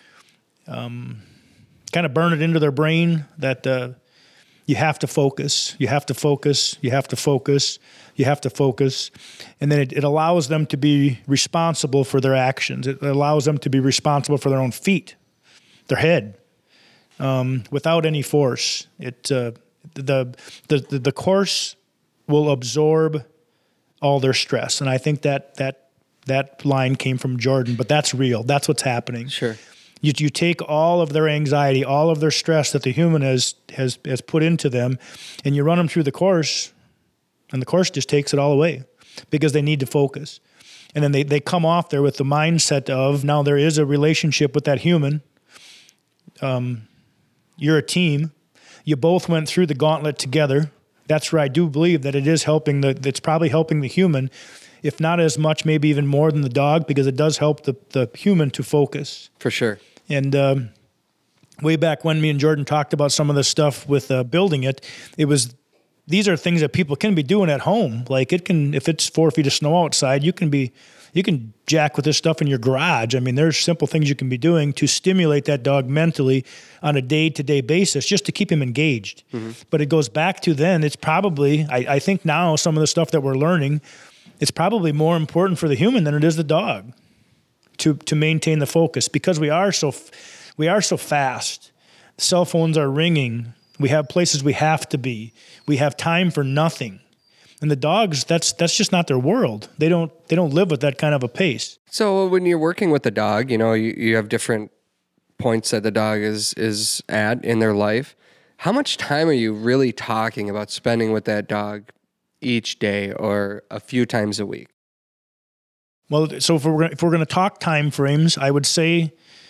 um, kind of burn it into their brain that uh, you have to focus, you have to focus, you have to focus, you have to focus. And then it, it allows them to be responsible for their actions. It allows them to be responsible for their own feet, their head, um, without any force. It uh, The, the the the course will absorb all their stress, and I think that that that line came from Jordan, but that's real. That's what's happening. Sure. You you take all of their anxiety, all of their stress that the human has has has put into them, and you run them through the course, and the course just takes it all away. because they need to focus. And then they, they come off there with the mindset of now there is a relationship with that human. Um, you're a team. You both went through the gauntlet together. That's where I do believe that it is helping the, it's probably helping the human, if not as much, maybe even more than the dog, because it does help the, the human to focus. For sure. And um, way back when me and Jordan talked about some of this stuff with uh, building it, it was, these are things that people can be doing at home. Like it can, if it's four feet of snow outside, you can be, you can jack with this stuff in your garage. I mean, there's simple things you can be doing to stimulate that dog mentally on a day-to-day basis just to keep him engaged. Mm-hmm. But it goes back to then, it's probably, I, I think now some of the stuff that we're learning, it's probably more important for the human than it is the dog to to maintain the focus, because we are so we are so fast. Cell phones are ringing. We have places we have to be. We have time for nothing. And the dogs, that's that's just not their world. They don't they don't live with that kind of a pace. So when you're working with the dog, you know, you, you have different points that the dog is is at in their life. How much time are you really talking about spending with that dog each day or a few times a week? Well, so if we're gonna, if we're going to talk time frames, I would say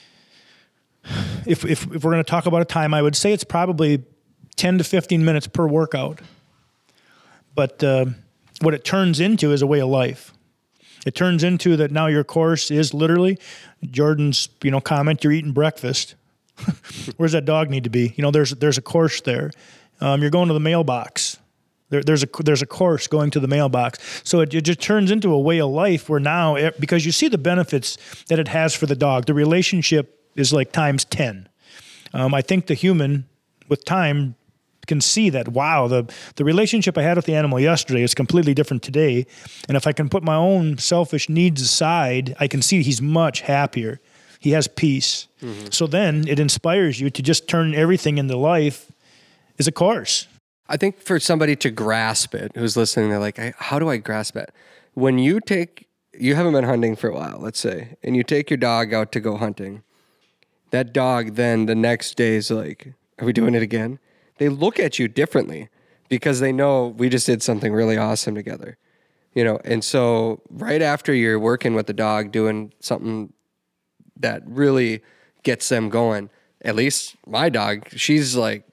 if if if we're going to talk about a time, I would say it's probably ten to fifteen minutes per workout. But uh, what it turns into is a way of life. It turns into that now your course is literally Jordan's, you know, comment, you're eating breakfast. Where's that dog need to be? You know, there's there's a course there. Um, you're going to the mailbox. There, there's a there's a course going to the mailbox. So it, it just turns into a way of life where now, it, because you see the benefits that it has for the dog, the relationship is like times ten. Um, I think the human, with time, can see that, wow, the, the relationship I had with the animal yesterday is completely different today. And if I can put my own selfish needs aside, I can see he's much happier. He has peace. Mm-hmm. So then it inspires you to just turn everything into life as a course. I think for somebody to grasp it, who's listening, they're like, how do I grasp it? When you take, you haven't been hunting for a while, let's say, and you take your dog out to go hunting, that dog then the next day is like, are we doing it again? They look at you differently because they know we just did something really awesome together, you know? And so right after you're working with the dog, doing something that really gets them going, at least my dog, she's like,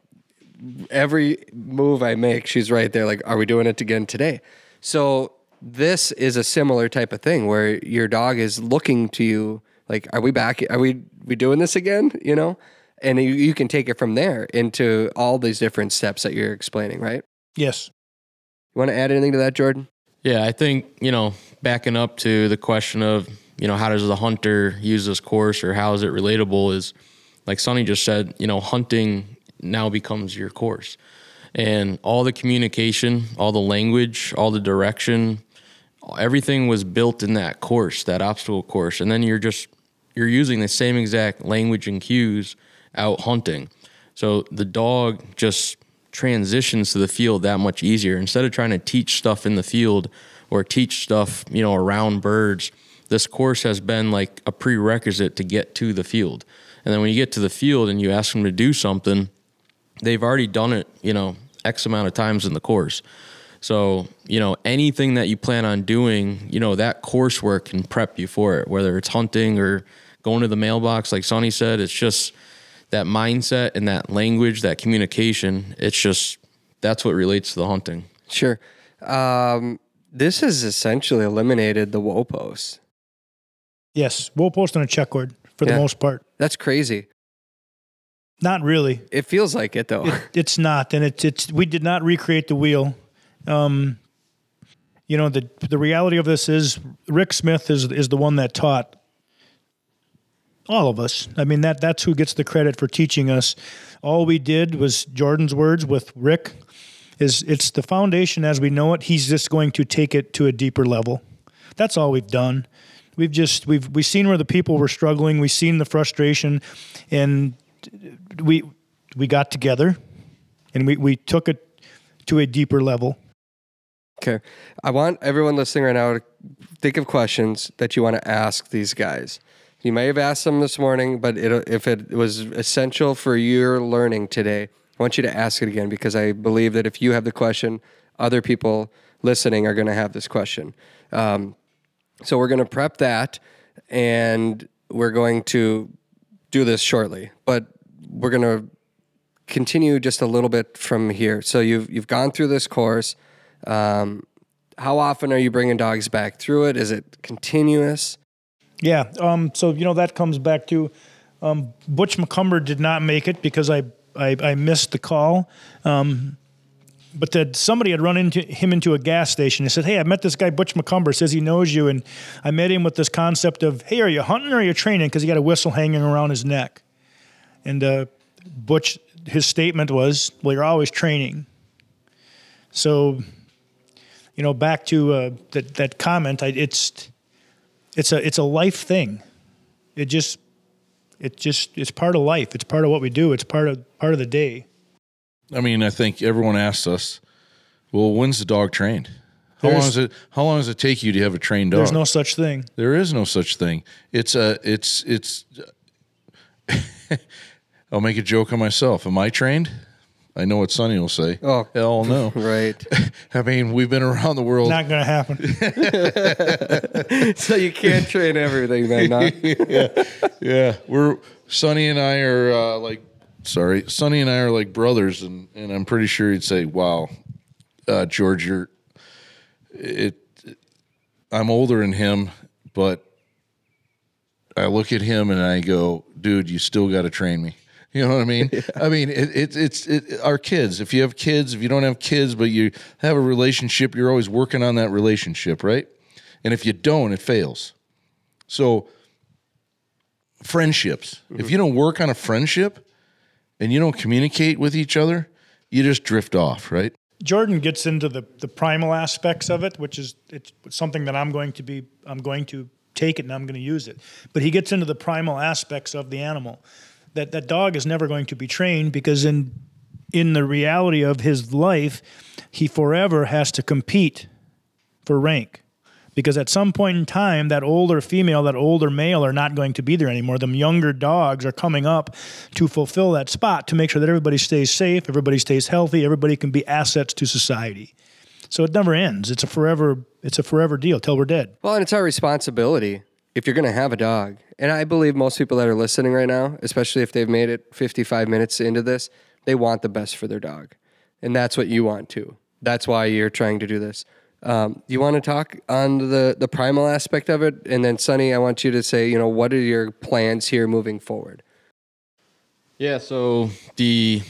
every move I make, she's right there. Like, are we doing it again today? So this is a similar type of thing where your dog is looking to you like, are we back? Are we, we doing this again? You know? And you, you can take it from there into all these different steps that you're explaining, right? Yes. You want to add anything to that, Jordan? Yeah, I think, you know, backing up to the question of, you know, how does the hunter use this course or how is it relatable is, like Sonny just said, you know, hunting now becomes your course. And all the communication, all the language, all the direction, everything was built in that course, that obstacle course. And then you're just, you're using the same exact language and cues out hunting. So the dog just transitions to the field that much easier. Instead of trying to teach stuff in the field or teach stuff, you know, around birds, this course has been like a prerequisite to get to the field. And then when you get to the field and you ask them to do something, they've already done it, you know, X amount of times in the course. So, you know, anything that you plan on doing, you know, that coursework can prep you for it, whether it's hunting or going to the mailbox, like Sonny said. It's just that mindset and that language, that communication, it's just, that's what relates to the hunting. Sure. Um, this has essentially eliminated the woe post. Yes, woe post and a check cord for Yeah. the most part. That's crazy. Not really. It feels like it, though. It, it's not, and it's it's. We did not recreate the wheel. Um, you know, the the reality of this is Rick Smith is is the one that taught all of us. I mean, that that's who gets the credit for teaching us. All we did was Jordan's words with Rick. Is it's the foundation as we know it. He's just going to take it to a deeper level. That's all we've done. We've just we've we've seen where the people were struggling. We've seen the frustration, and we we got together, and we, we took it to a deeper level. Okay. I want everyone listening right now to think of questions that you want to ask these guys. You may have asked them this morning, but it, if it was essential for your learning today, I want you to ask it again, because I believe that if you have the question, other people listening are going to have this question. Um, so we're going to prep that, and we're going to do this shortly, but we're going to continue just a little bit from here. So you've you've gone through this course. Um, how often are you bringing dogs back through it? Is it continuous? Yeah. Um, so, you know, that comes back to um, Butch McCumber did not make it because I, I, I missed the call. Um, but that somebody had run into him into a gas station. He said, hey, I met this guy, Butch McCumber, says he knows you. And I met him with this concept of, hey, are you hunting or are you training? Because he got a whistle hanging around his neck. And uh, Butch, his statement was, well, you're always training. So, you know, back to uh, that, that comment, I, it's... It's a it's a life thing. It just it just it's part of life. It's part of what we do. It's part of part of the day. I mean, I think everyone asks us, well, when's the dog trained? How There's- long does it how long does it take you to have a trained dog? There's no such thing. There is no such thing. It's a it's it's I'll make a joke on myself. Am I trained? I know what Sonny will say. Oh. Hell no. Right. I mean, we've been around the world. Not going to happen. So you can't train everything then, huh? yeah, yeah. We're Sonny and I are uh, like, sorry, Sonny and I are like brothers, and, and I'm pretty sure he'd say, "Wow, uh, George, you're it." I'm older than him, but I look at him and I go, "Dude, you still got to train me." You know what I mean? Yeah. I mean, it, it, it's it, our kids. If you have kids, if you don't have kids, but you have a relationship, you're always working on that relationship, right? And if you don't, it fails. So, friendships. Mm-hmm. If you don't work on a friendship and you don't communicate with each other, you just drift off, right? Jordan gets into the, the primal aspects of it, which is it's something that I'm going to be I'm going to take it and I'm going to use it. But he gets into the primal aspects of the animal. That that dog is never going to be trained because in in the reality of his life, he forever has to compete for rank. Because at some point in time, that older female, that older male are not going to be there anymore. The younger dogs are coming up to fulfill that spot to make sure that everybody stays safe, everybody stays healthy, everybody can be assets to society. So it never ends. It's a forever it's a forever deal till we're dead. Well, and it's our responsibility if you're going to have a dog. And I believe most people that are listening right now, especially if they've made it fifty-five minutes into this, they want the best for their dog. And that's what you want too. That's why you're trying to do this. Um, you want to talk on the, the primal aspect of it? And then, Sonny, I want you to say, you know, what are your plans here moving forward? Yeah, so the,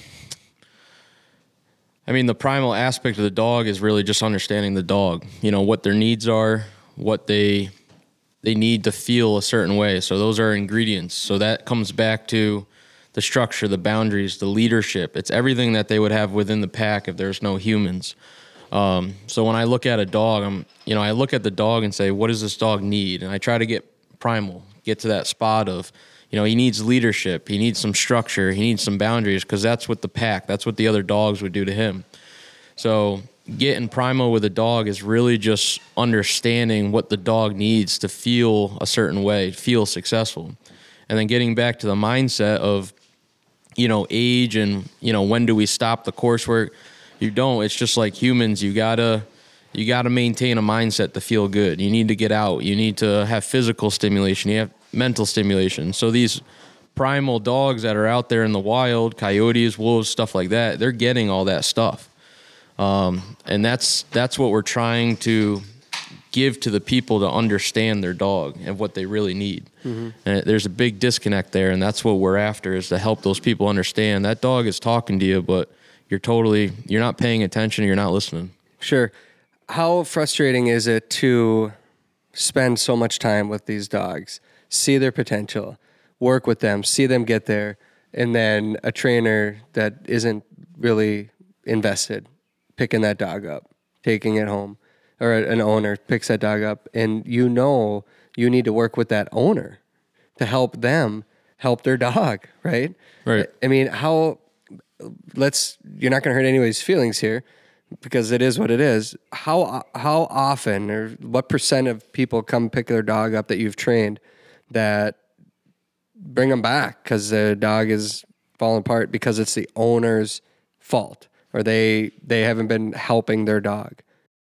I mean, the primal aspect of the dog is really just understanding the dog, you know, what their needs are, what they they need to feel a certain way. So those are ingredients. So that comes back to the structure, the boundaries, the leadership. It's everything that they would have within the pack if there's no humans. Um, so when I look at a dog, I'm, you know, I look at the dog and say, what does this dog need? And I try to get primal, get to that spot of, you know, he needs leadership. He needs some structure. He needs some boundaries because that's what the pack, that's what the other dogs would do to him. So getting primal with a dog is really just understanding what the dog needs to feel a certain way, feel successful. And then getting back to the mindset of, you know, age and, you know, when do we stop the coursework? You don't. It's just like humans. You gotta, you gotta maintain a mindset to feel good. You need to get out. You need to have physical stimulation. You have mental stimulation. So these primal dogs that are out there in the wild, coyotes, wolves, stuff like that, they're getting all that stuff. Um, and that's that's what we're trying to give to the people to understand their dog and what they really need. Mm-hmm. And there's a big disconnect there, and that's what we're after, is to help those people understand that dog is talking to you, but you're totally, you're not paying attention, you're not listening. Sure. How frustrating is it to spend so much time with these dogs, see their potential, work with them, see them get there, and then a trainer that isn't really invested picking that dog up, taking it home, or an owner picks that dog up, and you know you need to work with that owner to help them help their dog, right? Right. I mean, how, let's, you're not going to hurt anybody's feelings here because it is what it is. How how often or what percent of people come pick their dog up that you've trained that bring them back because the dog is falling apart because it's the owner's fault? or they they haven't been helping their dog?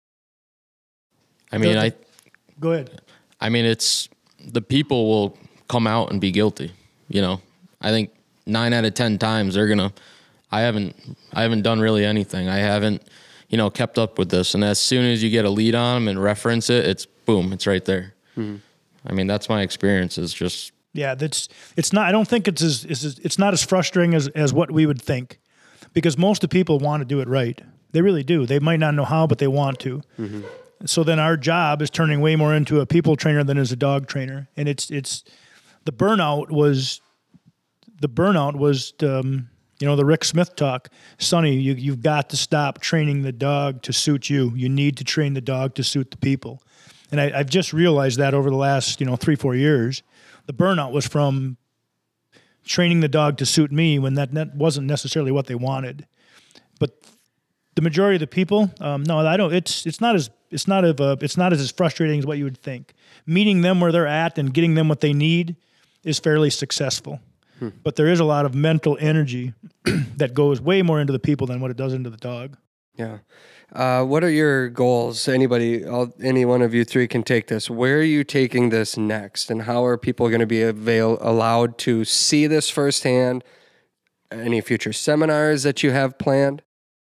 I mean, I Go ahead. I mean, it's the people will come out and be guilty. You know, I think nine out of ten times they're gonna. I haven't I haven't done really anything. I haven't, you know, kept up with this. And as soon as you get a lead on them and reference it, it's boom, it's right there. Mm-hmm. I mean, that's my experience. Is just yeah. That's it's not. I don't think it's as it's, it's not as frustrating as as what we would think, because most of the people want to do it right. They really do. They might not know how, but they want to. Mm-hmm. So then our job is turning way more into a people trainer than as a dog trainer, and it's it's the burnout was the burnout was. Um, You know, the Rick Smith talk, Sonny, you, you've got to stop training the dog to suit you. You need to train the dog to suit the people. And I, I've just realized that over the last, you know, three, four years. The burnout was from training the dog to suit me when that, that wasn't necessarily what they wanted. But the majority of the people, um, no, I don't. It's it's not as it's not of a, it's not as frustrating as what you would think. Meeting them where they're at and getting them what they need is fairly successful. Hmm. But there is a lot of mental energy that goes way more into the people than what it does into the dog. Yeah. Uh, what are your goals? Anybody, all, any one of you three can take this. Where are you taking this next? And how are people going to be avail- allowed to see this firsthand? Any future seminars that you have planned?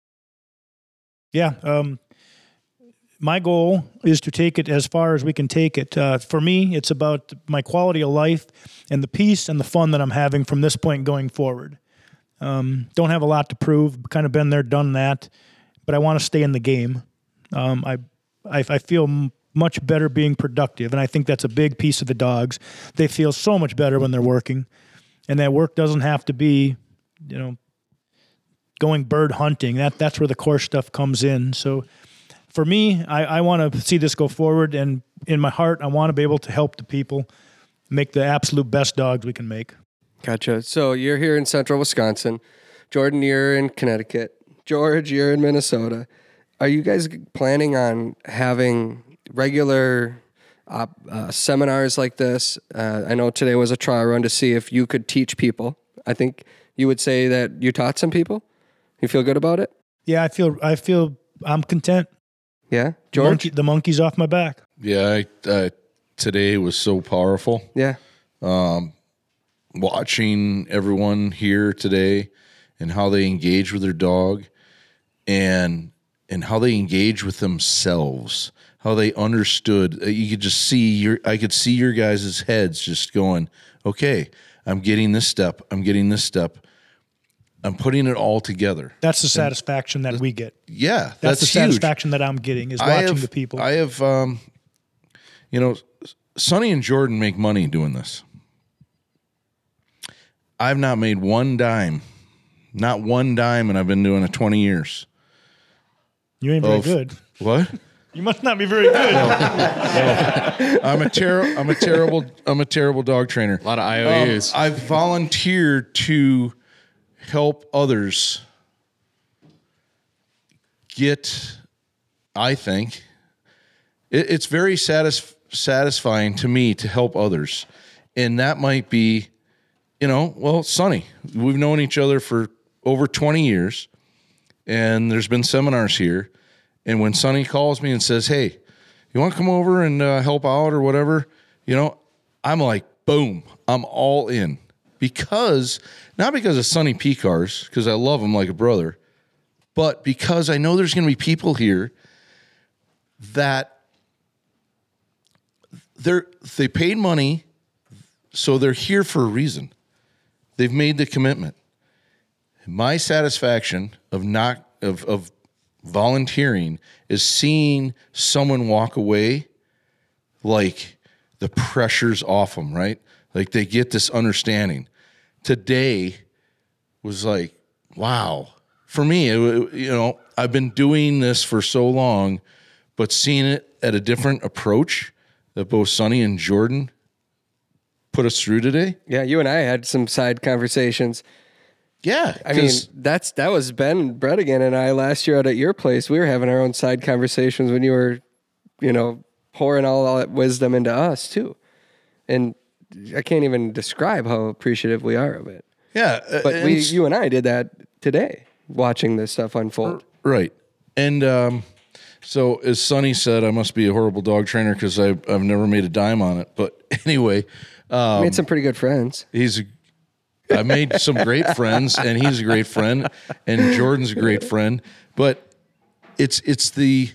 Yeah. Um, my goal is to take it as far as we can take it. Uh, for me, it's about my quality of life and the peace and the fun that I'm having from this point going forward. Um, don't have a lot to prove. Kind of been there, done that, but I want to stay in the game. Um, I, I, I feel m- much better being productive, and I think that's a big piece of the dogs. They feel so much better when they're working, and that work doesn't have to be, you know, going bird hunting. That that's where the core stuff comes in. So. For me, I, I want to see this go forward, and in my heart, I want to be able to help the people make the absolute best dogs we can make. Gotcha. So you're here in central Wisconsin. Jordan, you're in Connecticut. George, you're in Minnesota. Are you guys planning on having regular uh, uh, seminars like this? Uh, I know today was a trial run to see if you could teach people. I think you would say that you taught some people. You feel good about it? Yeah, I feel I feel I'm content. Yeah, George? Monkey, the monkey's off my back. Yeah, I, uh, today was so powerful. Yeah. Um, watching everyone here today and how they engage with their dog and and how they engage with themselves, how they understood. You could just see your, I could see your guys' heads just going, okay, I'm getting this step, I'm getting this step. I'm putting it all together. That's the satisfaction that we get. Yeah, that's, that's the huge. satisfaction that I'm getting is watching have, the people. I have, um, you know, Sonny and Jordan make money doing this. I've not made one dime, not one dime, and I've been doing it twenty years. You ain't very of, good. What? You must not be very good. no, no. I'm a ter- I'm a terrible. I'm a terrible dog trainer. A lot of I O Us. Um, I've volunteered to help others get, I think, it, it's very satis- satisfying to me to help others. And that might be, you know, well, Sonny, we've known each other for over twenty years, and there's been seminars here. And when Sonny calls me and says, hey, you want to come over and uh, help out or whatever, you know, I'm like, boom, I'm all in. Because, not because of Sonny Picars, because I love him like a brother, but because I know there's going to be people here that they're they paid money, so they're here for a reason. They've made the commitment. My satisfaction of not of of volunteering is seeing someone walk away like the pressure's off them, right? Like they get this understanding. Today was like, wow. For me, it, you know, I've been doing this for so long, but seeing it at a different approach that both Sonny and Jordan put us through today. Yeah, you and I had some side conversations. Yeah. I mean, that's that was Ben Bredigan and I last year out at your place. We were having our own side conversations when you were, you know, pouring all, all that wisdom into us too. And I can't even describe how appreciative we are of it. Yeah. But we, you and I did that today. watching this stuff unfold. Right. And um, so, as Sonny said, I must be a horrible dog trainer because I've, I've never made a dime on it. But anyway, um, Made some pretty good friends. he's. A, I made some great friends, and he's a great friend, and Jordan's a great friend. But it's it's the.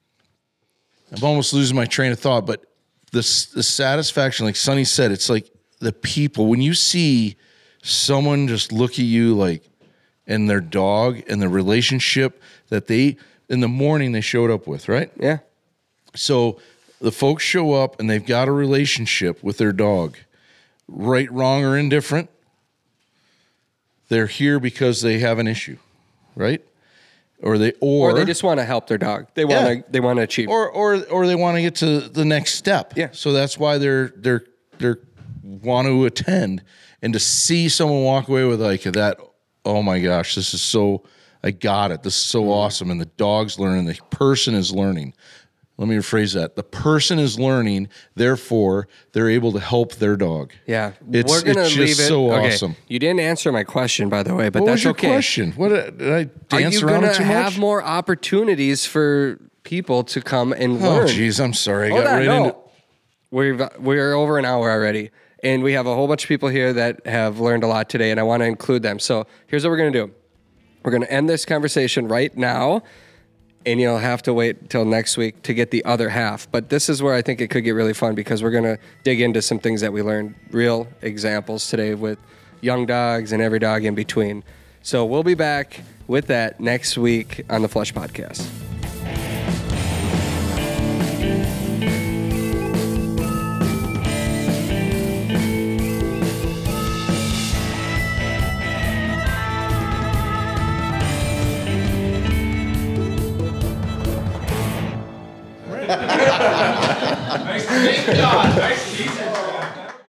I'm almost losing my train of thought, but the the satisfaction, like Sonny said, it's like the people when you see someone just look at you like, and their dog and the relationship that they in the morning they showed up with, right? Yeah. So the folks show up and they've got a relationship with their dog, right, wrong, or indifferent. They're here because they have an issue, right? Or they or, Or they just want to help their dog. They want to Yeah. they want to achieve. or or or they want to get to the next step. Yeah. So that's why they're they're they're want to attend, and to see someone walk away with like that. Oh my gosh, this is so. I got it. This is so awesome, and the dog's learning. The person is learning. Let me rephrase that. The person is learning. Therefore, they're able to help their dog. Yeah, It's- we're gonna it's just leave it. so okay. awesome. You didn't answer my question, by the way, but What that's was your okay. question? What did I Are dance you around gonna it too have much? more opportunities for people to come and Oh, learn? geez, I'm sorry. I Hold got on, right no. into. We've we're over an hour already, and we have a whole bunch of people here that have learned a lot today, and I want to include them. So here's what we're gonna do: we're gonna end this conversation right now, and you'll have to wait till next week to get the other half. But this is where I think it could get really fun because we're gonna dig into some things that we learned, real examples today with young dogs and every dog in between. So we'll be back with that next week on the Flush Podcast. Thank God. Nice.